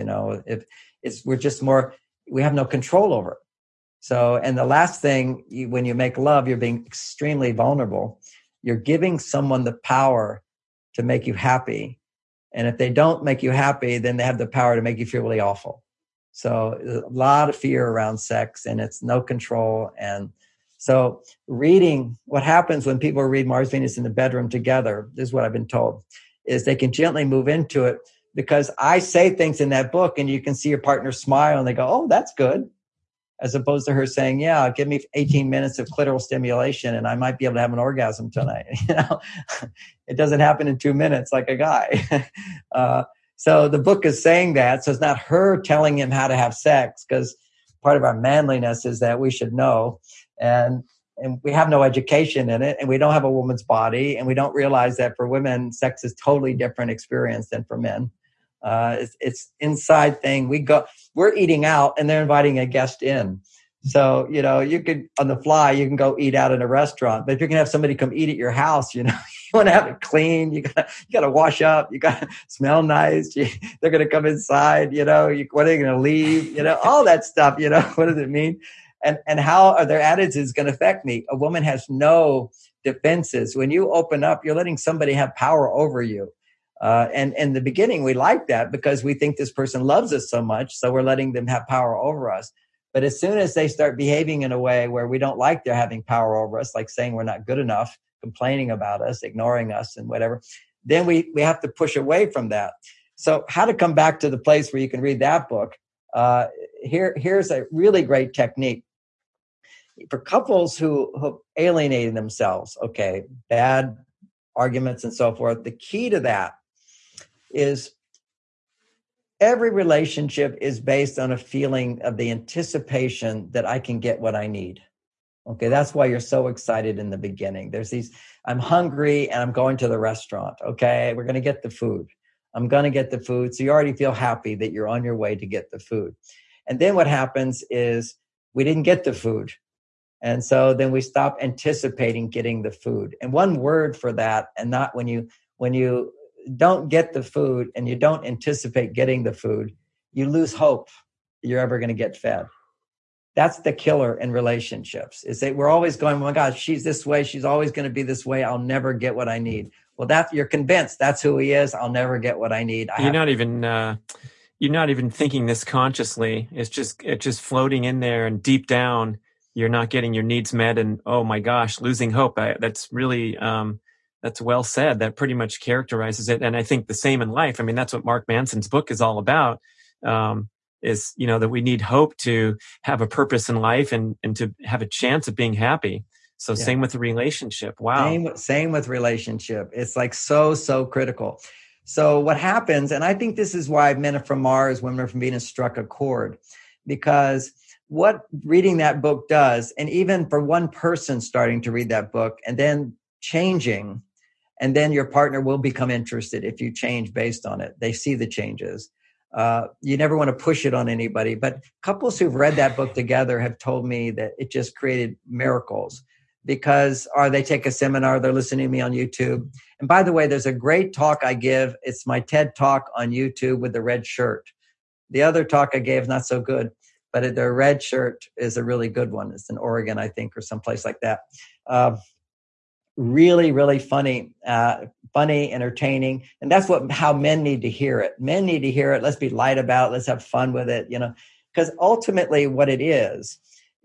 We have no control over it. So, and the last thing, when you make love, you're being extremely vulnerable. You're giving someone the power to make you happy. And if they don't make you happy, then they have the power to make you feel really awful. So a lot of fear around sex, and it's no control. And so reading, what happens when people read Mars, Venus in the Bedroom together, this is what I've been told, is they can gently move into it, because I say things in that book and you can see your partner smile and they go, oh, that's good. As opposed to her saying, yeah, give me 18 minutes of clitoral stimulation and I might be able to have an orgasm tonight. It doesn't happen in 2 minutes like a guy. So the book is saying that. So it's not her telling him how to have sex, because part of our manliness is that we should know. And we have no education in it, and we don't have a woman's body, and we don't realize that for women, sex is totally different experience than for men. It's inside thing. We're eating out and they're inviting a guest in. So, you could, on the fly, you can go eat out in a restaurant, but if you're going to have somebody come eat at your house, you want to have it clean. You got to wash up. You got to smell nice. They're going to come inside, when are they going to leave? All that stuff, what does it mean? And how are their attitudes going to affect me? A woman has no defenses. When you open up, you're letting somebody have power over you. And in the beginning, we like that because we think this person loves us so much. So we're letting them have power over us. But as soon as they start behaving in a way where we don't like they're having power over us, like saying we're not good enough, complaining about us, ignoring us and whatever, then we have to push away from that. So how to come back to the place where you can read that book. Here's a really great technique. For couples who alienated themselves, okay, bad arguments and so forth, the key to that is every relationship is based on a feeling of the anticipation that I can get what I need. Okay, that's why you're so excited in the beginning. There's I'm hungry and I'm going to the restaurant. Okay, we're going to get the food. I'm going to get the food. So you already feel happy that you're on your way to get the food. And then what happens is we didn't get the food. And so then we stop anticipating getting the food. And one word for that, and not when you don't get the food and you don't anticipate getting the food, you lose hope that you're ever going to get fed. That's the killer in relationships, is that we're always going, oh my God, she's this way. She's always going to be this way. I'll never get what I need. Well, you're convinced that's who he is. I'll never get what I need. You're not even thinking this consciously. It's just floating in there, and deep down, you're not getting your needs met. And oh my gosh, losing hope. That's really That's well said. That pretty much characterizes it. And I think the same in life. I mean, that's what Mark Manson's book is all about. Is, that we need hope to have a purpose in life and to have a chance of being happy. So same with the relationship. Wow. Same with relationship. It's like so critical. So what happens, and I think this is why Men Are From Mars, Women Are From Venus struck a chord, because what reading that book does, and even for one person starting to read that book and then changing, and then your partner will become interested if you change based on it. They see the changes. You never want to push it on anybody, but couples who've read that book together have told me that it just created miracles, because they take a seminar, they're listening to me on YouTube. And by the way, there's a great talk I give. It's my TED talk on YouTube with the red shirt. The other talk I gave is not so good, but the red shirt is a really good one. It's in Oregon, I think, or someplace like that. Really funny, entertaining. And that's how men need to hear it. Men need to hear it. Let's be light about it. Let's have fun with it, because ultimately what it is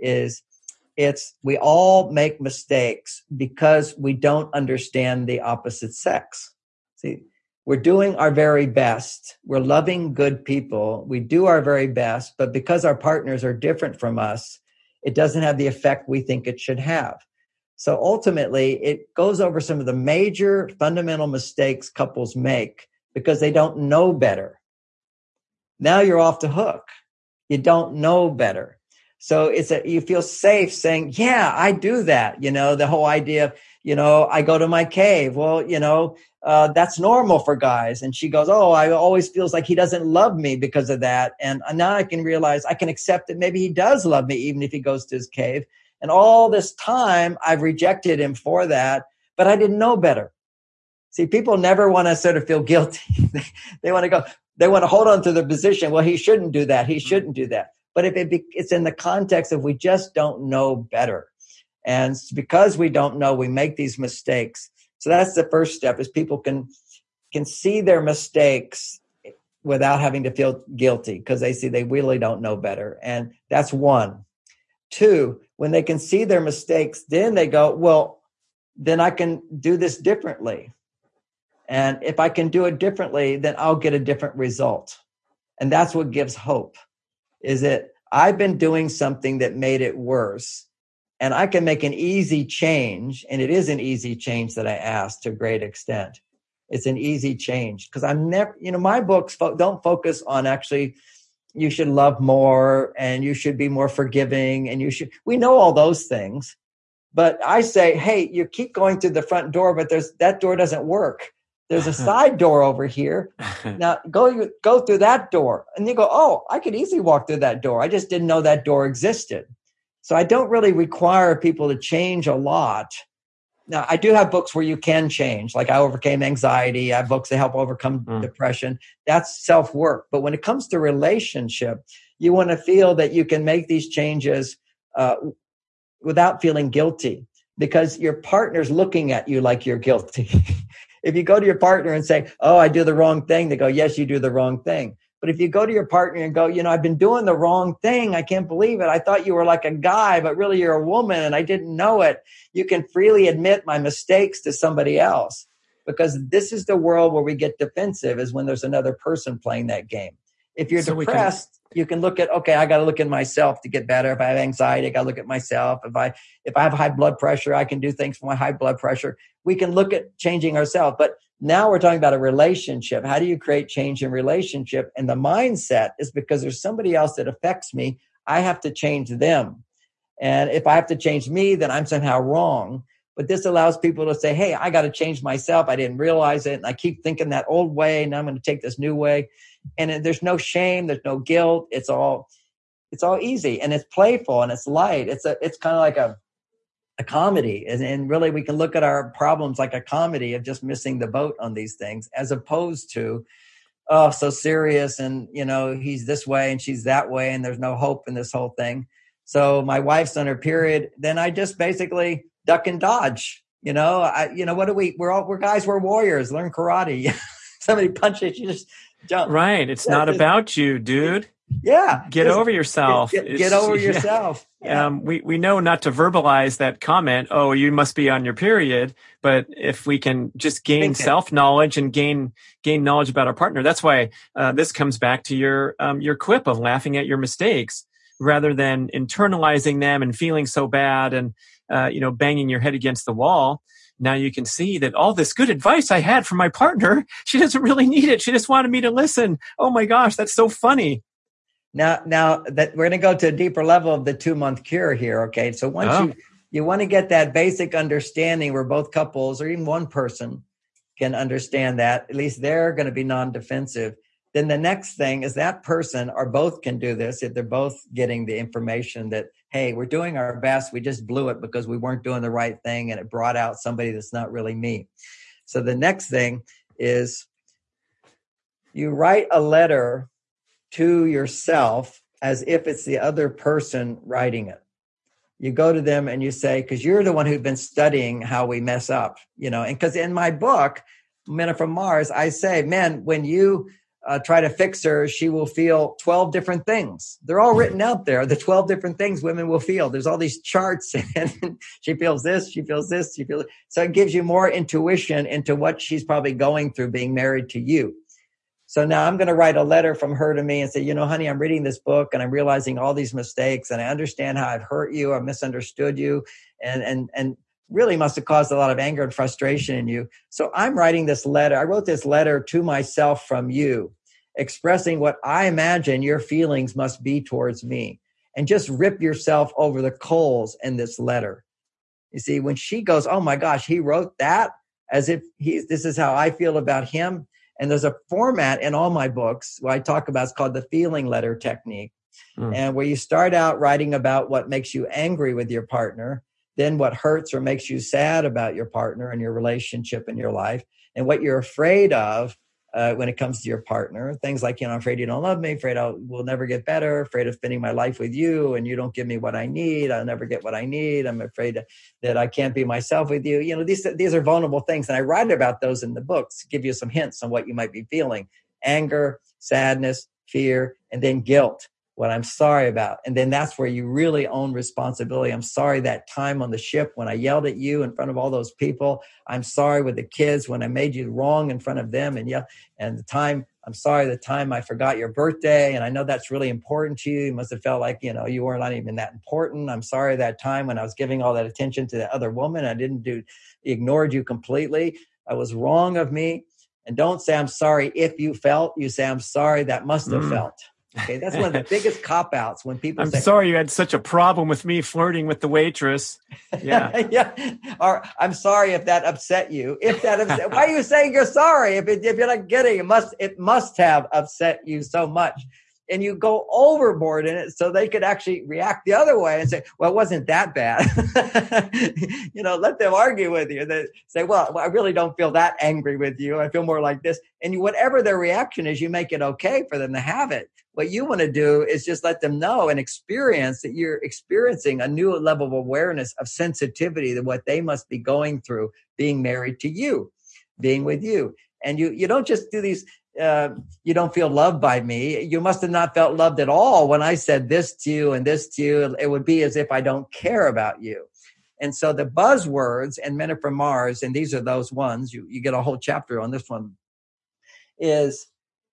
we all make mistakes because we don't understand the opposite sex. See, we're doing our very best. We're loving good people. We do our very best, but because our partners are different from us, it doesn't have the effect we think it should have. So ultimately, it goes over some of the major fundamental mistakes couples make because they don't know better. Now you're off the hook. You don't know better. So you feel safe saying, yeah, I do that. The whole idea of, I go to my cave. Well, that's normal for guys. And she goes, oh, I always feels like he doesn't love me because of that. And now I can realize I can accept that maybe he does love me, even if he goes to his cave. And all this time I've rejected him for that, but I didn't know better. See, people never want to sort of feel guilty. They want to hold on to their position. Well, he shouldn't do that. He shouldn't do that. But if it's in the context of we just don't know better. And because we don't know, we make these mistakes. So that's the first step, is people can see their mistakes without having to feel guilty because they see they really don't know better. And that's one. Two, when they can see their mistakes, then they go, well, then I can do this differently. And if I can do it differently, then I'll get a different result. And that's what gives hope, is that I've been doing something that made it worse. And I can make an easy change. And it is an easy change that I asked to a great extent. It's an easy change because I'm never, my books don't focus on actually, you should love more and you should be more forgiving and we know all those things. But I say, hey, you keep going through the front door, but that door doesn't work. There's a side door over here. Now go through that door. And you go, oh, I could easily walk through that door. I just didn't know that door existed. So I don't really require people to change a lot. Now, I do have books where you can change. Like I overcame anxiety. I have books that help overcome depression. That's self-work. But when it comes to relationship, you want to feel that you can make these changes without feeling guilty because your partner's looking at you like you're guilty. If you go to your partner and say, oh, I do the wrong thing, they go, yes, you do the wrong thing. But if you go to your partner and go, I've been doing the wrong thing. I can't believe it. I thought you were like a guy, but really you're a woman and I didn't know it. You can freely admit my mistakes to somebody else because this is the world where we get defensive is when there's another person playing that game. If you're depressed, you can look at, okay, I got to look at myself to get better. If I have anxiety, I got to look at myself. If I have high blood pressure, I can do things for my high blood pressure. We can look at changing ourselves. But now we're talking about a relationship. How do you create change in relationship? And the mindset is because there's somebody else that affects me. I have to change them. And if I have to change me, then I'm somehow wrong. But this allows people to say, hey, I got to change myself. I didn't realize it. And I keep thinking that old way. Now I'm going to take this new way. And there's no shame. There's no guilt. It's all easy and it's playful and it's light. It's kind of like a comedy. And really we can look at our problems like a comedy of just missing the boat on these things as opposed to, oh, so serious. And, he's this way and she's that way. And there's no hope in this whole thing. So my wife's on her period. Then I just basically duck and dodge. What do we're guys, we're warriors, learn karate. Somebody punches you, just jump. Right. It's not about you, dude. Yeah. Get over yourself. Get over yourself. Yeah. We know not to verbalize that comment, oh, you must be on your period. But if we can just gain self-knowledge and gain knowledge about our partner, that's why this comes back to your quip of laughing at your mistakes rather than internalizing them and feeling so bad and, banging your head against the wall. Now you can see that all this good advice I had from my partner, she doesn't really need it. She just wanted me to listen. Oh my gosh, that's so funny. Now that we're going to go to a deeper level of the 2-month cure here. Okay. So once you want to get that basic understanding where both couples or even one person can understand that, at least they're going to be non-defensive. Then the next thing is that person or both can do this if they're both getting the information that, hey, we're doing our best. We just blew it because we weren't doing the right thing and it brought out somebody that's not really me. So the next thing is you write a letter to yourself as if it's the other person writing it. You go to them and you say, because you're the one who's been studying how we mess up, and because in my book, Men Are From Mars, I say, man, when you try to fix her, she will feel 12 different things. They're all written out there. The 12 different things women will feel. There's all these charts and she feels this, she feels this, she feels. So it gives you more intuition into what she's probably going through being married to you. So now I'm going to write a letter from her to me and say, honey, I'm reading this book and I'm realizing all these mistakes and I understand how I've hurt you, I've misunderstood you and really must have caused a lot of anger and frustration in you. So I'm writing this letter. I wrote this letter to myself from you, expressing what I imagine your feelings must be towards me, and just rip yourself over the coals in this letter. You see, when she goes, oh my gosh, he wrote that as if this is how I feel about him. And there's a format in all my books where I talk about, it's called the feeling letter technique. And where you start out writing about what makes you angry with your partner, then what hurts or makes you sad about your partner and your relationship in your life, and what you're afraid of when it comes to your partner. Things like, I'm afraid you don't love me, afraid we'll never get better, afraid of spending my life with you and you don't give me what I need. I'll never get what I need. I'm afraid that I can't be myself with you. These are vulnerable things. And I write about those in the books to give you some hints on what you might be feeling. Anger, sadness, fear, and then guilt. What I'm sorry about. And then that's where you really own responsibility. I'm sorry that time on the ship when I yelled at you in front of all those people. I'm sorry with the kids when I made you wrong in front of them. And I'm sorry the time I forgot your birthday. And I know that's really important to you. You must have felt like, you were not even that important. I'm sorry that time when I was giving all that attention to the other woman. I ignored you completely. I was wrong of me. And don't say I'm sorry if you felt. You say I'm sorry that must have felt. Okay, that's one of the biggest cop-outs when people say, I'm sorry you had such a problem with me flirting with the waitress. Yeah. Yeah. Or I'm sorry if that upset you. Why are you saying you're sorry? If you're not getting it must have upset you so much. And you go overboard in it so they could actually react the other way and say, well, it wasn't that bad. Let them argue with you. They say, well, I really don't feel that angry with you. I feel more like this. And whatever their reaction is, you make it okay for them to have it. What you want to do is just let them know and experience that you're experiencing a new level of awareness, of sensitivity to what they must be going through being married to you, being with you. And you don't just do these, you don't feel loved by me. You must have not felt loved at all when I said this to you and this to you. It would be as if I don't care about you. And so the buzzwords and Men Are From Mars, and these are those ones, you get a whole chapter on this one, is,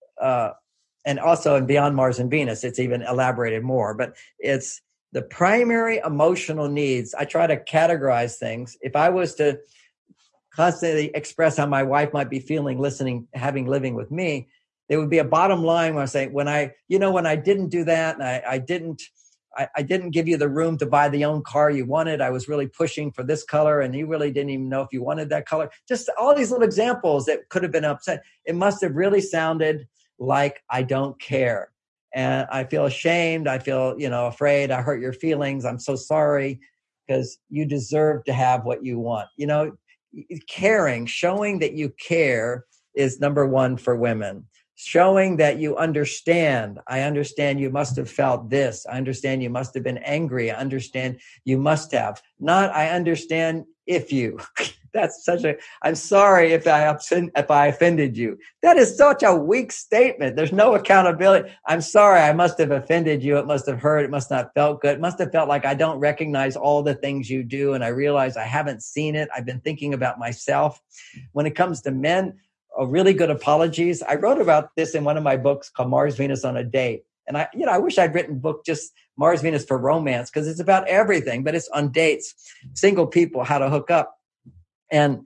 and also in Beyond Mars and Venus, it's even elaborated more, but it's the primary emotional needs. I try to categorize things. If I was to constantly express how my wife might be feeling, living with me, there would be a bottom line where I say, when I didn't do that, and I didn't give you the room to buy the own car you wanted. I was really pushing for this color and you really didn't even know if you wanted that color. Just all these little examples that could have been upset. It must have really sounded like I don't care. And I feel ashamed. I feel, afraid. I hurt your feelings. I'm so sorry because you deserve to have what you want. Caring, showing that you care is number one for women. Showing that you understand. I understand you must have felt this. I understand you must have been angry. I understand you must have. Not I understand if you. I'm sorry if I offended you. That is such a weak statement. There's no accountability. I'm sorry. I must have offended you. It must have hurt. It must not felt good. It must have felt like I don't recognize all the things you do. And I realize I haven't seen it. I've been thinking about myself. When it comes to men, really good apologies. I wrote about this in one of my books called Mars, Venus on a Date. And I wish I'd written a book just Mars, Venus for romance, because it's about everything, but it's on dates, single people, how to hook up. And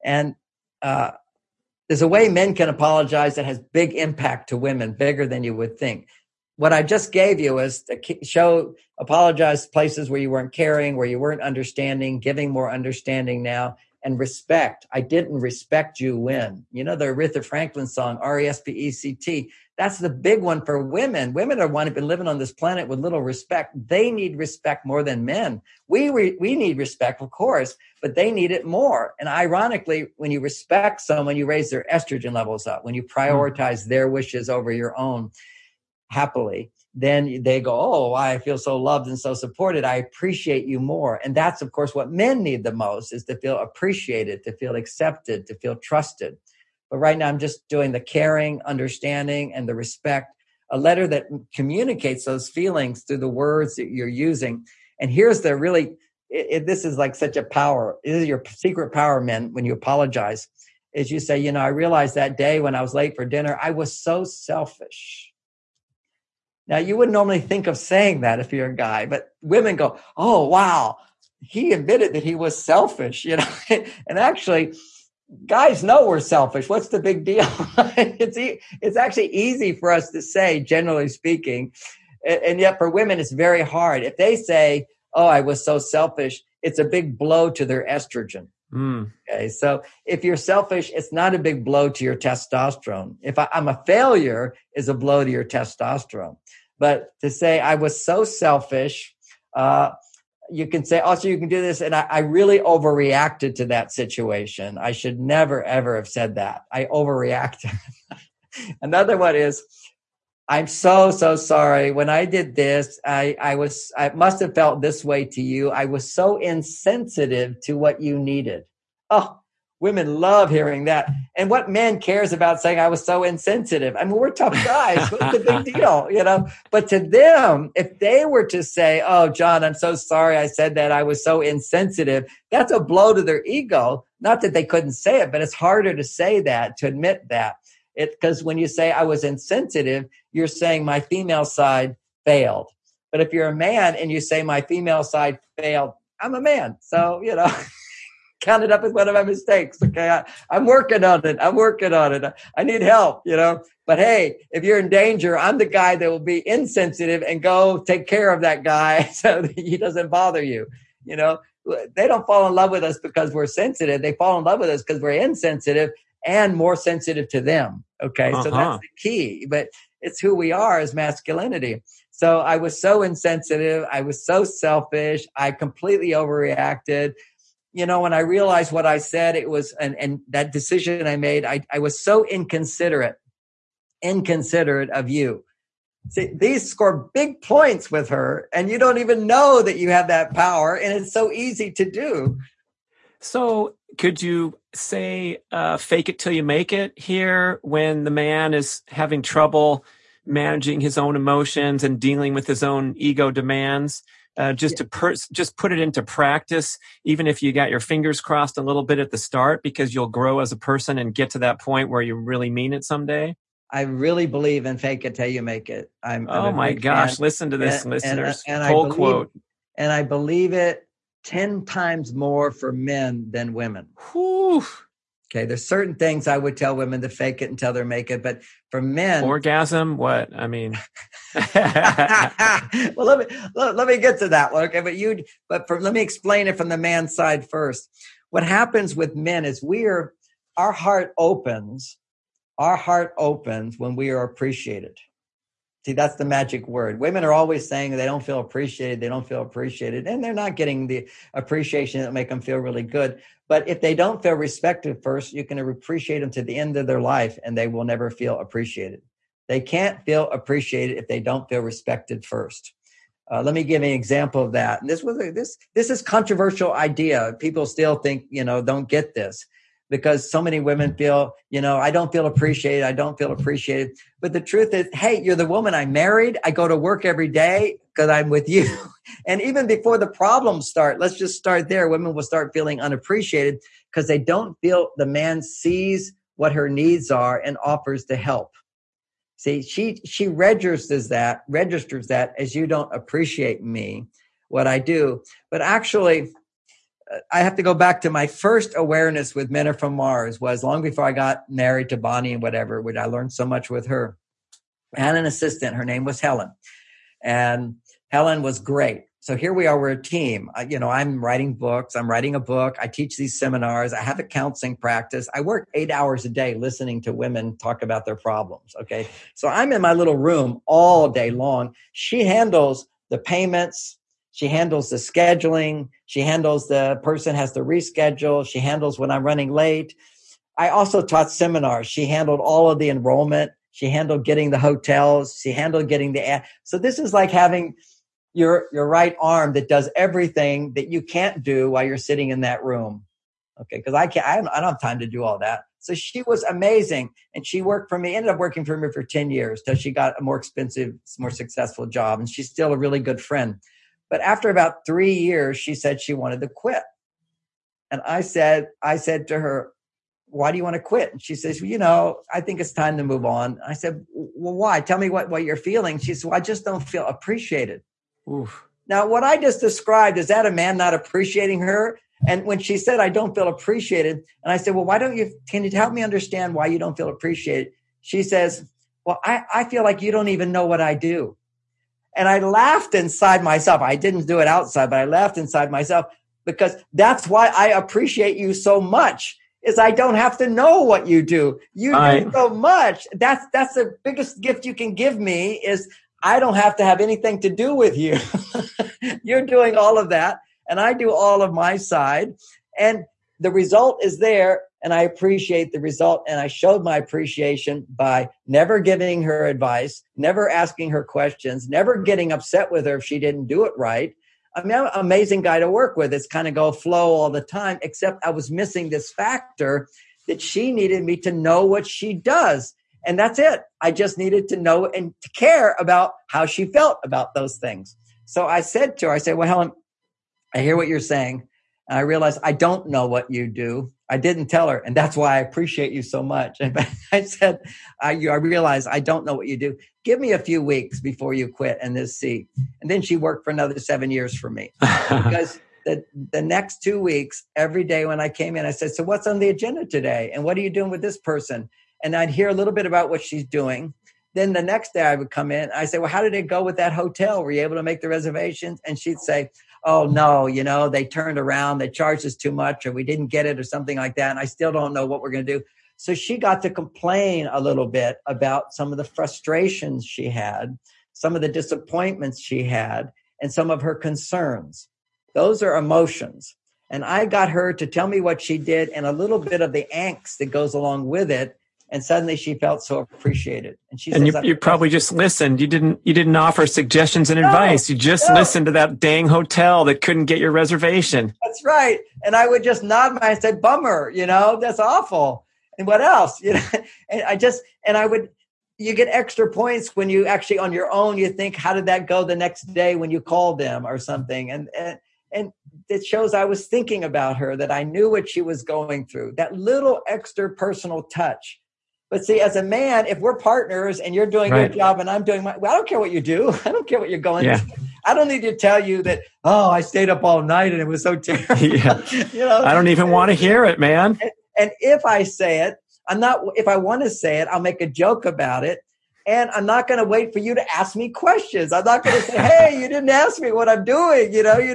there's a way men can apologize that has big impact to women, bigger than you would think. What I just gave you is to apologize places where you weren't caring, where you weren't understanding, giving more understanding now, and respect. I didn't respect you when. You know, the Aretha Franklin song, R-E-S-P-E-C-T. That's the big one for women. Women are one who've been living on this planet with little respect. They need respect more than men. We need respect, of course, but they need it more. And ironically, when you respect someone, you raise their estrogen levels up. When you prioritize their wishes over your own happily, then they go, oh, I feel so loved and so supported. I appreciate you more. And that's, of course, what men need the most, is to feel appreciated, to feel accepted, to feel trusted. But right now I'm just doing the caring, understanding, and the respect, a letter that communicates those feelings through the words that you're using. And here's the really, this is like such a power. This is your secret power, men, when you apologize, is you say, you know, I realized that day when I was late for dinner, I was so selfish. Now, you wouldn't normally think of saying that if you're a guy, but women go, oh, wow, he admitted that he was selfish, you know, and actually, guys know we're selfish. What's the big deal? It's actually easy for us to say, generally speaking. And yet for women, it's very hard. If they say, oh, I was so selfish, it's a big blow to their estrogen. Okay. So if you're selfish, it's not a big blow to your testosterone. If I'm a failure is a blow to your testosterone. But to say I was so selfish, you can say, also, you can do this. And I really overreacted to that situation. I should never, ever have said that. I overreacted. Another one is, I'm so sorry. When I did this, I must have felt this way to you. I was so insensitive to what you needed. Oh, women love hearing that. And what man cares about saying I was so insensitive? I mean, we're tough guys. What's the big deal? You know, but to them, if they were to say, oh, John, I'm so sorry I said that, I was so insensitive, that's a blow to their ego. Not that they couldn't say it, but it's harder to say that, to admit that. Because when you say I was insensitive, you're saying my female side failed. But if you're a man and you say my female side failed, I'm a man. So, you know, count it up as one of my mistakes. Okay. I'm working on it. I need help, you know, but hey, if you're in danger, I'm the guy that will be insensitive and go take care of that guy so that he doesn't bother you. You know, they don't fall in love with us because we're sensitive. They fall in love with us because we're insensitive and more sensitive to them. Okay. So that's the key, but it's who we are as masculinity. So I was so insensitive. I was so selfish. I completely overreacted. You know, when I realized what I said, it was, and that decision I made, I was so inconsiderate of you. See, these score big points with her, and you don't even know that you have that power, and it's so easy to do. So could you say fake it till you make it here when the man is having trouble managing his own emotions and dealing with his own ego demands? Just put it into practice, even if you got your fingers crossed a little bit at the start, because you'll grow as a person and get to that point where you really mean it someday. I really believe in fake it till you make it. Oh my gosh. Fan. Listen to this, listeners. And Whole quote. And I believe it 10 times more for men than women. Whew. Okay. There's certain things I would tell women to fake it until they make it. But for men. Orgasm? What? I mean. Well, let me get to that one. Okay. Let me explain it from the man's side first. What happens with men is our heart opens when we are appreciated. See, that's the magic word. Women are always saying they don't feel appreciated. And they're not getting the appreciation that make them feel really good. But if they don't feel respected first, you can appreciate them to the end of their life and they will never feel appreciated. They can't feel appreciated if they don't feel respected first. Let me give you an example of that. And this is controversial idea. People still think, don't get this because so many women feel, I don't feel appreciated. I don't feel appreciated. But the truth is, hey, you're the woman I married. I go to work every day because I'm with you. And even before the problems start, let's just start there. Women will start feeling unappreciated because they don't feel the man sees what her needs are and offers to help. See, she registers that as you don't appreciate me, what I do. But actually, I have to go back to my first awareness with Men Are From Mars was long before I got married to Bonnie and whatever, which I learned so much with her. I had an assistant. Her name was Helen. And Helen was great. So here we are, we're a team. I'm writing books. I'm writing a book. I teach these seminars. I have a counseling practice. I work 8 hours a day listening to women talk about their problems. Okay. So I'm in my little room all day long. She handles the payments. She handles the scheduling. She handles the person has to reschedule. She handles when I'm running late. I also taught seminars. She handled all of the enrollment. She handled getting the hotels. She handled getting the ad. So this is like having your right arm that does everything that you can't do while you're sitting in that room. Okay. Cause I don't have time to do all that. So she was amazing. And she worked for me, ended up working for me for 10 years till she got a more expensive, more successful job. And she's still a really good friend. But after about 3 years, she said she wanted to quit. And I said to her, why do you want to quit? And she says, I think it's time to move on. I said, well, why? Tell me what you're feeling. She said, well, I just don't feel appreciated. Oof. Now, what I just described, is that a man not appreciating her? And when she said, I don't feel appreciated, and I said, well, can you help me understand why you don't feel appreciated? She says, well, I feel like you don't even know what I do. And I laughed inside myself. I didn't do it outside, but I laughed inside myself because that's why I appreciate you so much is I don't have to know what you do. You do so much. That's the biggest gift you can give me is I don't have to have anything to do with you. You're doing all of that, and I do all of my side. And the result is there, and I appreciate the result. And I showed my appreciation by never giving her advice, never asking her questions, never getting upset with her if she didn't do it right. I mean, I'm an amazing guy to work with. It's kind of go flow all the time, except I was missing this factor that she needed me to know what she does. And that's it. I just needed to know and to care about how she felt about those things. So I said to her, well, Helen, I hear what you're saying. And I realized I don't know what you do. I didn't tell her. And that's why I appreciate you so much. And I said, I realized I don't know what you do. Give me a few weeks before you quit and this see. And then she worked for another 7 years for me. Because the next 2 weeks, every day when I came in, I said, so what's on the agenda today? And what are you doing with this person? And I'd hear a little bit about what she's doing. Then the next day I would come in. I say, well, how did it go with that hotel? Were you able to make the reservations? And she'd say, oh, no, they turned around. They charged us too much or we didn't get it or something like that. And I still don't know what we're going to do. So she got to complain a little bit about some of the frustrations she had, some of the disappointments she had, and some of her concerns. Those are emotions. And I got her to tell me what she did and a little bit of the angst that goes along with it. And suddenly she felt so appreciated. And she says, you probably just listened. You didn't offer suggestions and advice. You just listened to that dang hotel that couldn't get your reservation. That's right. And I would just nod my head and say, bummer, that's awful. And what else? And you get extra points when you actually on your own, you think, how did that go the next day when you called them or something? And it shows I was thinking about her, that I knew what she was going through, that little extra personal touch. But see, as a man, if we're partners and you're doing your job and I'm doing I don't care what you do. I don't care what you're going through. I don't need to tell you that, I stayed up all night and it was so terrible. Yeah. I don't even want to hear it, man. And if I say it, if I want to say it, I'll make a joke about it. And I'm not going to wait for you to ask me questions. I'm not going to say, hey, you didn't ask me what I'm doing,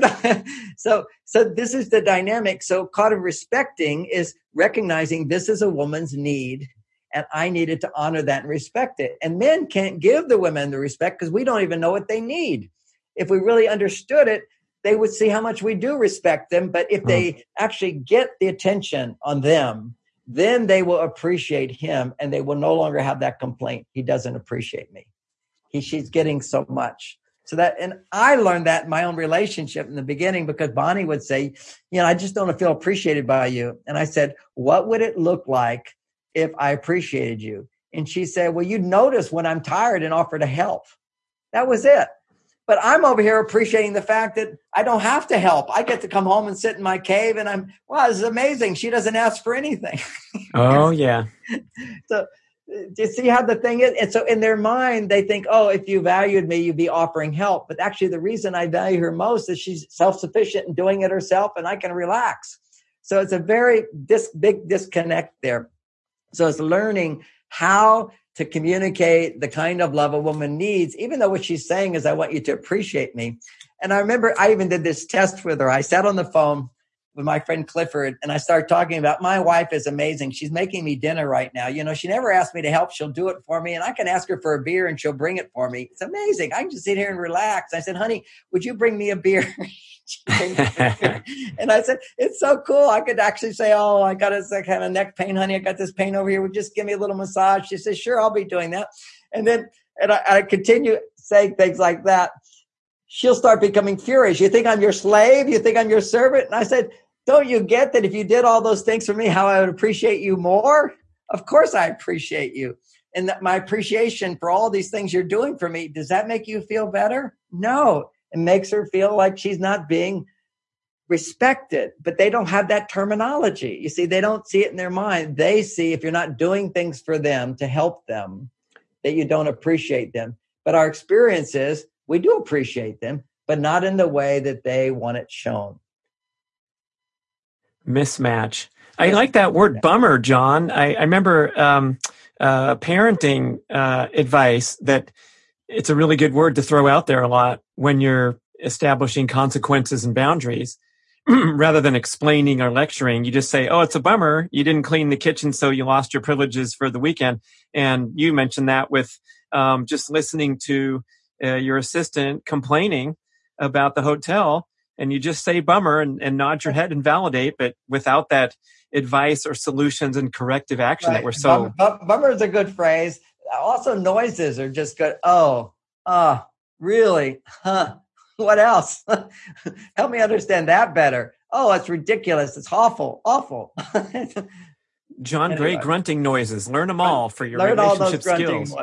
So this is the dynamic. So part of respecting is recognizing this is a woman's need. And I needed to honor that and respect it. And men can't give the women the respect because we don't even know what they need. If we really understood it, they would see how much we do respect them. But if they actually get the attention on them, then they will appreciate him and they will no longer have that complaint. He doesn't appreciate me. She's getting so much. So that, and I learned that in my own relationship in the beginning, because Bonnie would say, I just don't feel appreciated by you. And I said, what would it look like if I appreciated you? And she said, well, you'd notice when I'm tired and offer to help. That was it. But I'm over here appreciating the fact that I don't have to help. I get to come home and sit in my cave, and wow, this is amazing. She doesn't ask for anything. Oh, yeah. So do you see how the thing is? And so in their mind, they think, oh, if you valued me, you'd be offering help. But actually, the reason I value her most is she's self-sufficient and doing it herself, and I can relax. So it's a very big disconnect there. So it's learning how to communicate the kind of love a woman needs, even though what she's saying is, I want you to appreciate me. And I remember I even did this test with her. I sat on the phone with my friend Clifford, and I started talking about, my wife is amazing. She's making me dinner right now. She never asked me to help. She'll do it for me, and I can ask her for a beer and she'll bring it for me. It's amazing. I can just sit here and relax. I said, honey, would you bring me a beer? And I said, it's so cool. I could actually say, oh, I got this kind of neck pain, honey. I got this pain over here. Would you just give me a little massage? She says, sure, I'll be doing that. And then, I continue saying things like that. She'll start becoming furious. You think I'm your slave? You think I'm your servant? And I said, don't you get that if you did all those things for me, how I would appreciate you more? Of course I appreciate you. And that my appreciation for all these things you're doing for me, does that make you feel better? No. It makes her feel like she's not being respected. But they don't have that terminology. You see, they don't see it in their mind. They see, if you're not doing things for them to help them, that you don't appreciate them. But our experience is we do appreciate them, but not in the way that they want it shown. Mismatch. I like that word bummer, John. I remember parenting advice that it's a really good word to throw out there a lot when you're establishing consequences and boundaries. Rather than explaining or lecturing, you just say, oh, it's a bummer. You didn't clean the kitchen, so you lost your privileges for the weekend. And you mentioned that with just listening to your assistant complaining about the hotel. And you just say bummer and nod your head and validate, but without that advice or solutions and corrective action right. That we're so... Bummer is a good phrase. Also, noises are just good. Oh, really? Huh? What else? Help me understand that better. Oh, it's ridiculous. It's awful. John anyway. Gray grunting noises. Learn them all for your relationship skills.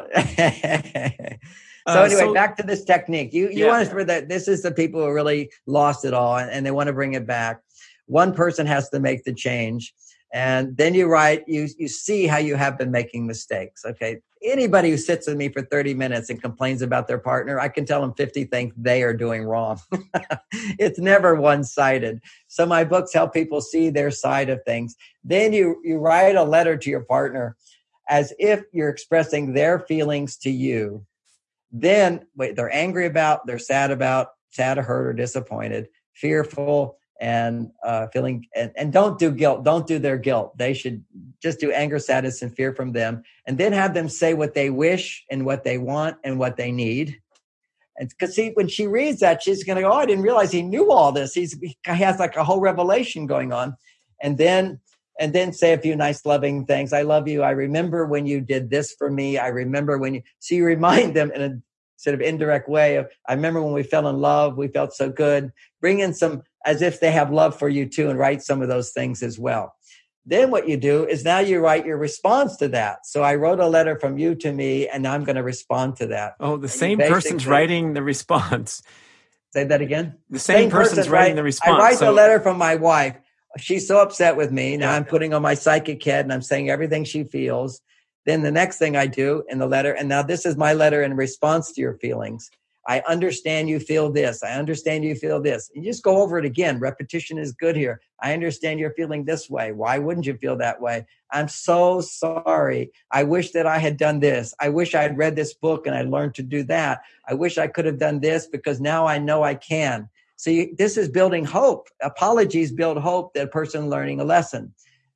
So back to this technique. You want to, that this is the people who really lost it all and they want to bring it back. One person has to make the change. And then you write, you see how you have been making mistakes. Okay. Anybody who sits with me for 30 minutes and complains about their partner, I can tell them 50 things they are doing wrong. It's never one-sided. So my books help people see their side of things. Then you write a letter to your partner as if you're expressing their feelings to you. Then they're angry about, they're sad about, sad or hurt or disappointed, fearful, and feeling, and don't do guilt. Don't do their guilt. They should just do anger, sadness, and fear from them. And then have them say what they wish and what they want and what they need. And because see, when she reads that, she's going to go, oh, I didn't realize he knew all this. He has like a whole revelation going on. And then say a few nice, loving things. I love you. I remember when you did this for me. I remember when you, so you remind them in a sort of indirect way of, I remember when we fell in love, we felt so good. Bring in some, as if they have love for you too, and write some of those things as well. Then what you do is now you write your response to that. So I wrote a letter from you to me, and now I'm going to respond to that. Oh, the same person's writing the response. Say that again? The same person's writing the response. I write the letter from my wife. She's so upset with me. Now I'm putting on my psychic head and I'm saying everything she feels. Then the next thing I do in the letter, and now this is my letter in response to your feelings. I understand you feel this. I understand you feel this. And you just go over it again. Repetition is good here. I understand you're feeling this way. Why wouldn't you feel that way? I'm so sorry. I wish that I had done this. I wish I had read this book and I learned to do that. I wish I could have done this because now I know I can. So this is building hope. Apologies build hope that a person learning a lesson.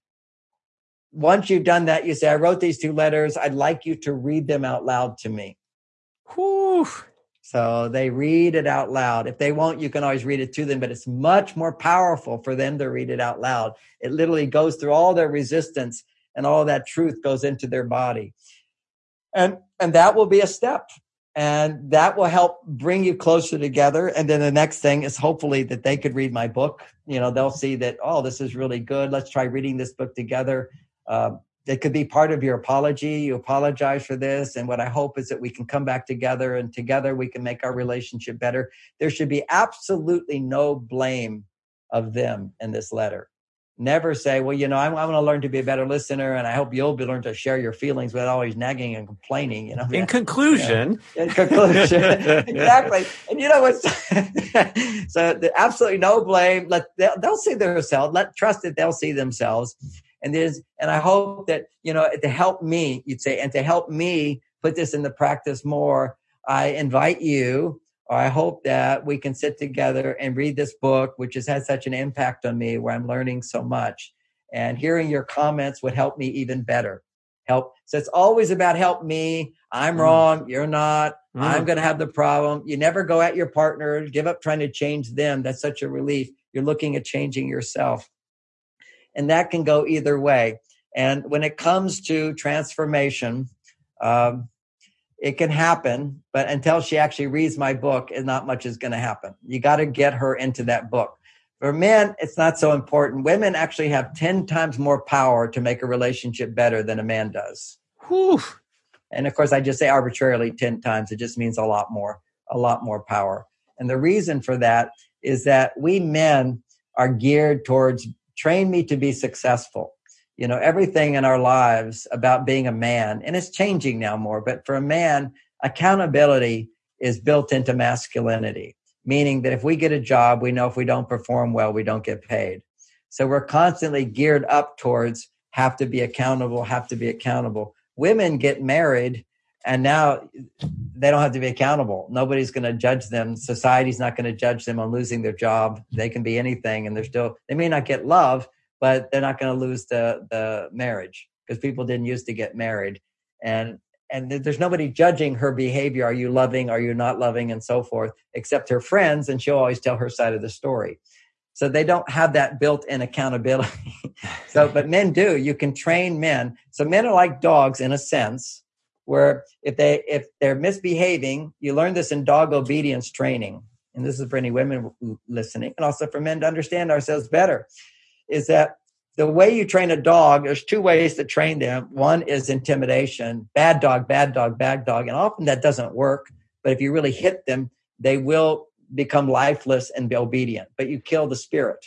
Once you've done that, you say, I wrote these 2 letters. I'd like you to read them out loud to me. Whew. So they read it out loud. If they won't, you can always read it to them, but it's much more powerful for them to read it out loud. It literally goes through all their resistance and all that truth goes into their body. And that will be a step. And that will help bring you closer together. And then the next thing is hopefully that they could read my book. They'll see that, oh, this is really good. Let's try reading this book together. It could be part of your apology. You apologize for this. And what I hope is that we can come back together, and together we can make our relationship better. There should be absolutely no blame of them in this letter. Never say, well, I'm going to learn to be a better listener, and I hope you'll learn to share your feelings without always nagging and complaining. In conclusion. Exactly. And so absolutely no blame. They'll see themselves. Trust that they'll see themselves. And I hope that, to help me, you'd say, and to help me put this into practice more, I invite you, or I hope that we can sit together and read this book, which has had such an impact on me, where I'm learning so much. And hearing your comments would help me even better. So it's always about help me. I'm wrong. You're not. I'm going to have the problem. You never go at your partner. Give up trying to change them. That's such a relief. You're looking at changing yourself. And that can go either way. And when it comes to transformation, it can happen, but until she actually reads my book, not much is going to happen. You got to get her into that book. For men, it's not so important. Women actually have 10 times more power to make a relationship better than a man does. Whew. And of course, I just say arbitrarily 10 times. It just means a lot more power. And the reason for that is that we men are geared towards train me to be successful. Everything in our lives about being a man, and it's changing now more, but for a man, accountability is built into masculinity, meaning that if we get a job, we know if we don't perform well, we don't get paid. So we're constantly geared up towards have to be accountable. Women get married, and now they don't have to be accountable. Nobody's going to judge them. Society's not going to judge them on losing their job. They can be anything, and they may not get love, but they're not going to lose the marriage, because people didn't used to get married. And there's nobody judging her behavior. Are you loving? Are you not loving? And so forth, except her friends. And she'll always tell her side of the story. So they don't have that built-in accountability. But men do. You can train men. So men are like dogs in a sense, where if they're misbehaving, you learn this in dog obedience training. And this is for any women listening, and also for men to understand ourselves better. Is that the way you train a dog, there's two ways to train them. One is intimidation, bad dog. And often that doesn't work. But if you really hit them, they will become lifeless and be obedient. But you kill the spirit.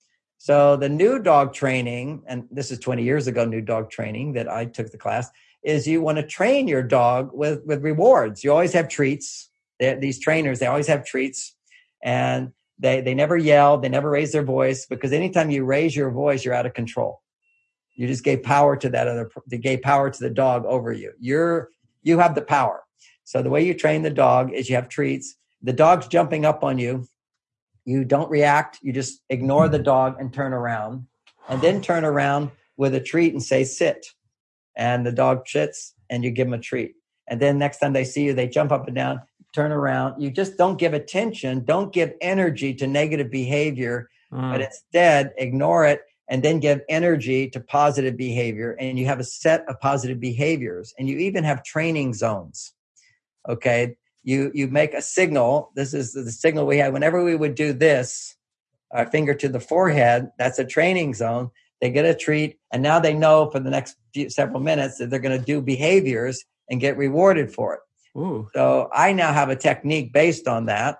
So the new dog training, and this is 20 years ago, new dog training that I took the class, is you want to train your dog with rewards. You always have treats. These trainers, they always have treats. And They never yell. They never raise their voice, because anytime you raise your voice, you're out of control. You just gave power to they gave power to the dog over you. You have the power. So the way you train the dog is you have treats. The dog's jumping up on you. You don't react. You just ignore the dog and turn around, and then turn around with a treat and say, sit. And the dog sits, and you give them a treat. And then next time they see you, they jump up and down. Turn around. You just don't give attention, don't give energy to negative behavior, but instead ignore it, and then give energy to positive behavior. And you have a set of positive behaviors, and you even have training zones. Okay. You make a signal. This is the signal we had whenever we would do this, our finger to the forehead. That's a training zone. They get a treat, and now they know for the next several minutes that they're going to do behaviors and get rewarded for it. Ooh. So I now have a technique based on that,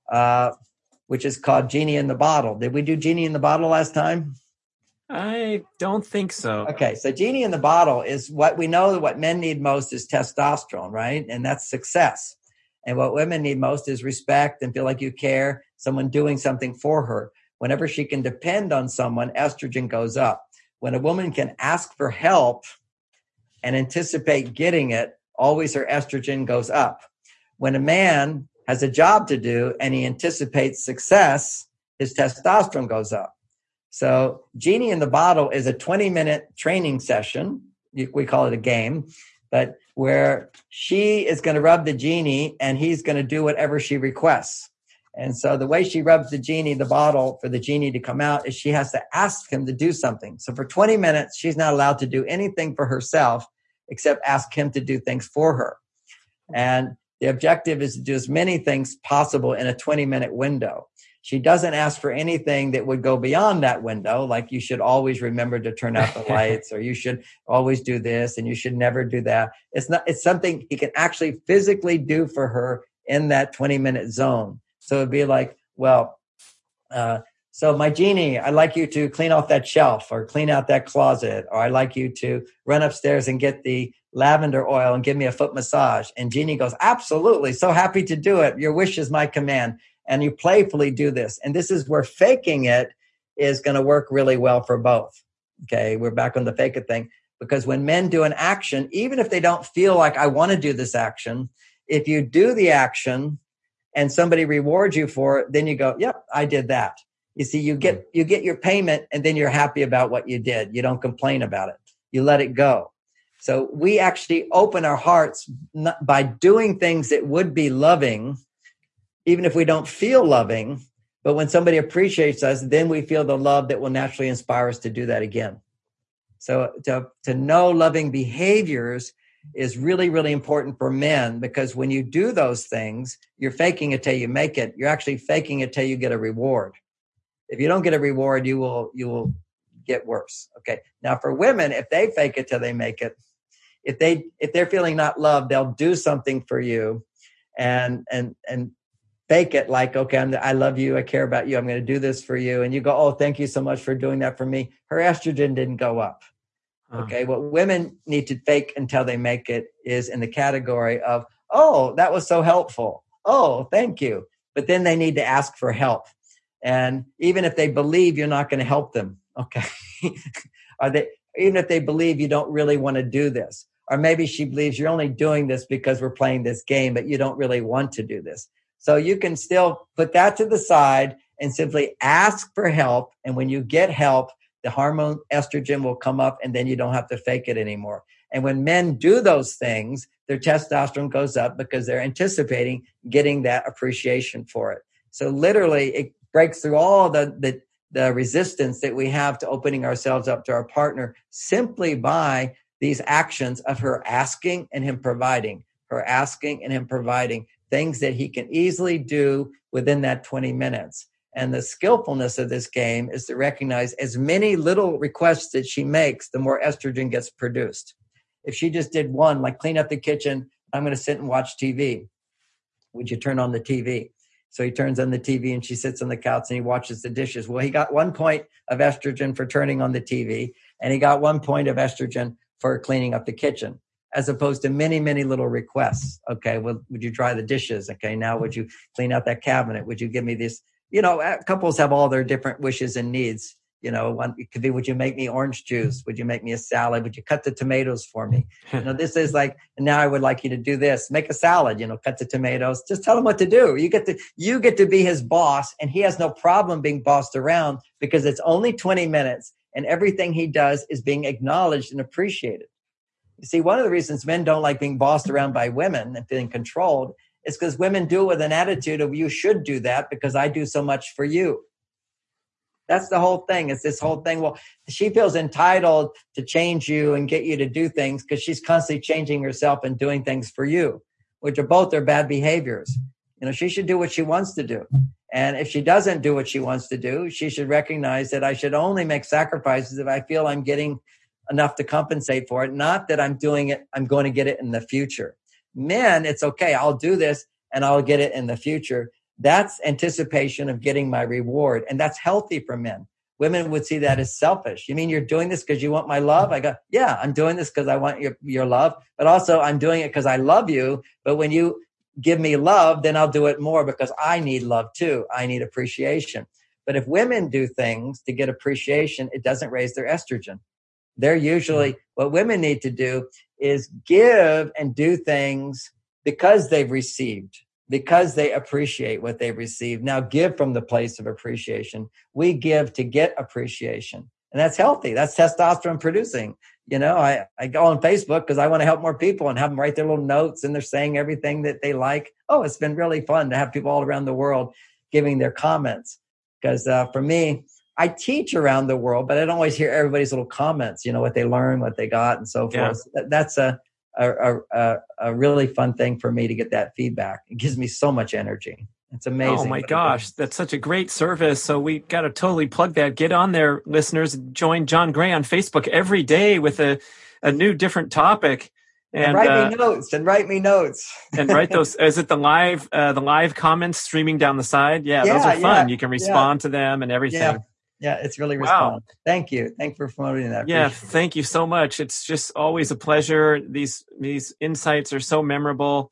which is called Genie in the Bottle. Did we do Genie in the Bottle last time? I don't think so. Okay, so Genie in the Bottle is what we know what men need most is testosterone, right? And that's success. And what women need most is respect and feel like you care, someone doing something for her. Whenever she can depend on someone, estrogen goes up. When a woman can ask for help and anticipate getting it, always her estrogen goes up. When a man has a job to do and he anticipates success, his testosterone goes up. So Genie in the Bottle is a 20-minute training session. We call it a game, but where she is going to rub the genie and he's going to do whatever she requests. And so the way she rubs the genie, the bottle for the genie to come out, is she has to ask him to do something. So for 20 minutes, she's not allowed to do anything for herself except ask him to do things for her. And The objective is to do as many things possible in a 20-minute window. She doesn't ask for anything that would go beyond that window, like you should always remember to turn out the lights, or you should always do this and you should never do that. It's something he can actually physically do for her in that 20-minute zone. So it'd be like, well, so my genie, I'd like you to clean off that shelf or clean out that closet, or I'd like you to run upstairs and get the lavender oil and give me a foot massage. And Genie goes, absolutely. So happy to do it. Your wish is my command. And you playfully do this. And this is where faking it is going to work really well for both. Okay. We're back on the fake it thing, because when men do an action, even if they don't feel like I want to do this action, if you do the action and somebody rewards you for it, then you go, yep, I did that. You see, you get your payment and then you're happy about what you did. You don't complain about it. You let it go. So we actually open our hearts by doing things that would be loving, even if we don't feel loving. But when somebody appreciates us, then we feel the love that will naturally inspire us to do that again. So to know loving behaviors is really, really important for men, because when you do those things, you're faking it till you make it. You're actually faking it till you get a reward. If you don't get a reward, you will get worse. Okay. Now for women, if they fake it till they make it, if they're feeling not loved, they'll do something for you and fake it like, okay, I love you. I care about you. I'm going to do this for you. And you go, oh, thank you so much for doing that for me. Her estrogen didn't go up. Okay. What women need to fake until they make it is in the category of, oh, that was so helpful. Oh, thank you. But then they need to ask for help. And even if they believe you're not going to help them, okay, even if they believe you don't really want to do this, or maybe she believes you're only doing this because we're playing this game, but you don't really want to do this. So you can still put that to the side and simply ask for help. And when you get help, the hormone estrogen will come up, and then you don't have to fake it anymore. And when men do those things, their testosterone goes up because they're anticipating getting that appreciation for it. So literally, it breaks through all the resistance that we have to opening ourselves up to our partner simply by these actions of her asking and him providing, things that he can easily do within that 20 minutes. And the skillfulness of this game is to recognize as many little requests that she makes, the more estrogen gets produced. If she just did one, like clean up the kitchen, I'm going to sit and watch TV. Would you turn on the TV? So he turns on the TV and she sits on the couch and he watches the dishes. Well, he got 1 point of estrogen for turning on the TV, and he got 1 point of estrogen for cleaning up the kitchen, as opposed to many, many little requests. Okay, well, would you dry the dishes? Okay, now would you clean out that cabinet? Would you give me this? You know, couples have all their different wishes and needs. You know, one, it could be, would you make me orange juice? Would you make me a salad? Would you cut the tomatoes for me? You know, this is like, now I would like you to do this. Make a salad, you know, cut the tomatoes. Just tell him what to do. You get to be his boss, and he has no problem being bossed around because it's only 20 minutes and everything he does is being acknowledged and appreciated. You see, one of the reasons men don't like being bossed around by women and feeling controlled is because women do it with an attitude of, you should do that because I do so much for you. That's the whole thing. It's this whole thing. Well, she feels entitled to change you and get you to do things because she's constantly changing herself and doing things for you, which are both their bad behaviors. You know, she should do what she wants to do. And if she doesn't do what she wants to do, she should recognize that I should only make sacrifices if I feel I'm getting enough to compensate for it, not that I'm doing it, I'm going to get it in the future. Men, it's okay. I'll do this and I'll get it in the future. That's anticipation of getting my reward. And that's healthy for men. Women would see that as selfish. You mean you're doing this because you want my love? I go, yeah, I'm doing this because I want your love, but also I'm doing it because I love you. But when you give me love, then I'll do it more because I need love too. I need appreciation. But if women do things to get appreciation, it doesn't raise their estrogen. They're usually, what women need to do is give and do things because they've received, because they appreciate what they've received. Now give from the place of appreciation. We give to get appreciation. And that's healthy. That's testosterone producing. You know, I go on Facebook because I want to help more people and have them write their little notes and they're saying everything that they like. Oh, it's been really fun to have people all around the world giving their comments. Because for me, I teach around the world, but I don't always hear everybody's little comments, you know, what they learned, what they got and so forth. That's a a really fun thing for me to get that feedback. It gives me so much energy. It's amazing. Oh my gosh, that's such a great service. So we got to totally plug that. Get on there, listeners. Join John Gray on Facebook every day with a new different topic. And write me notes. And write those. Is it the live comments streaming down the side? Yeah, those are fun. You can respond to them and everything. Yeah, it's really responsive. Thank you. Thanks for promoting that. Yeah, thank you so much. It's just always a pleasure. These insights are so memorable.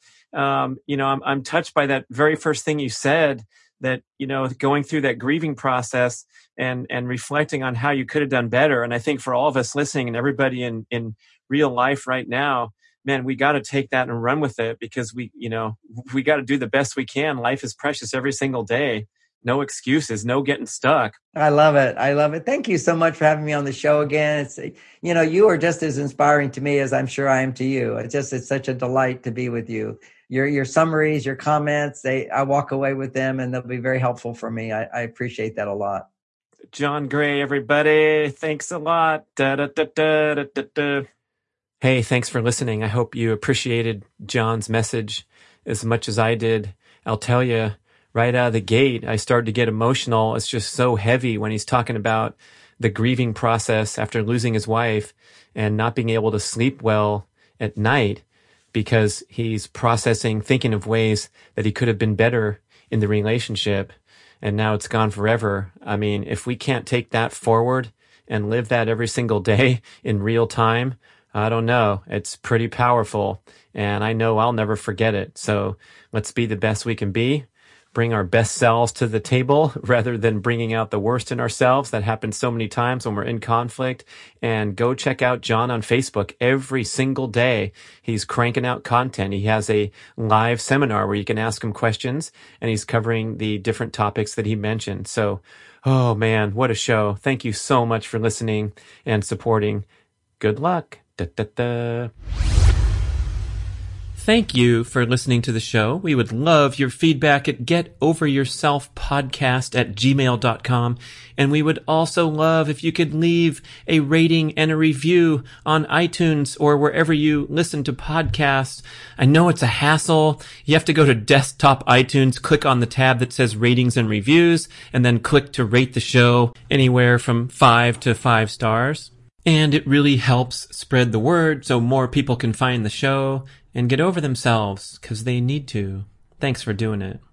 I'm touched by that very first thing you said, that, going through that grieving process and reflecting on how you could have done better. And I think for all of us listening and everybody in real life right now, man, we got to take that and run with it, because we got to do the best we can. Life is precious every single day. No excuses, no getting stuck. I love it. Thank you so much for having me on the show again. It's, you are just as inspiring to me as I'm sure I am to you. It's such a delight to be with you. Your summaries, your comments, I walk away with them and they'll be very helpful for me. I appreciate that a lot. John Gray, everybody. Thanks a lot. Da, da, da, da, da, da, da. Hey, thanks for listening. I hope you appreciated John's message as much as I did. I'll tell you, right out of the gate, I started to get emotional. It's just so heavy when he's talking about the grieving process after losing his wife and not being able to sleep well at night because he's thinking of ways that he could have been better in the relationship, and now it's gone forever. I mean, if we can't take that forward and live that every single day in real time, I don't know. It's pretty powerful, and I know I'll never forget it. So let's be the best we can be. Bring our best selves to the table rather than bringing out the worst in ourselves. That happens so many times when we're in conflict. And go check out John on Facebook every single day. He's cranking out content. He has a live seminar where you can ask him questions, and he's covering the different topics that he mentioned. So, oh man, what a show. Thank you so much for listening and supporting. Good luck. Da, da, da. Thank you for listening to the show. We would love your feedback at getoveryourselfpodcast@gmail.com. And we would also love if you could leave a rating and a review on iTunes or wherever you listen to podcasts. I know it's a hassle. You have to go to desktop iTunes, click on the tab that says ratings and reviews, and then click to rate the show anywhere from 5 to 5 stars. And it really helps spread the word so more people can find the show and get over themselves, because they need to. Thanks for doing it.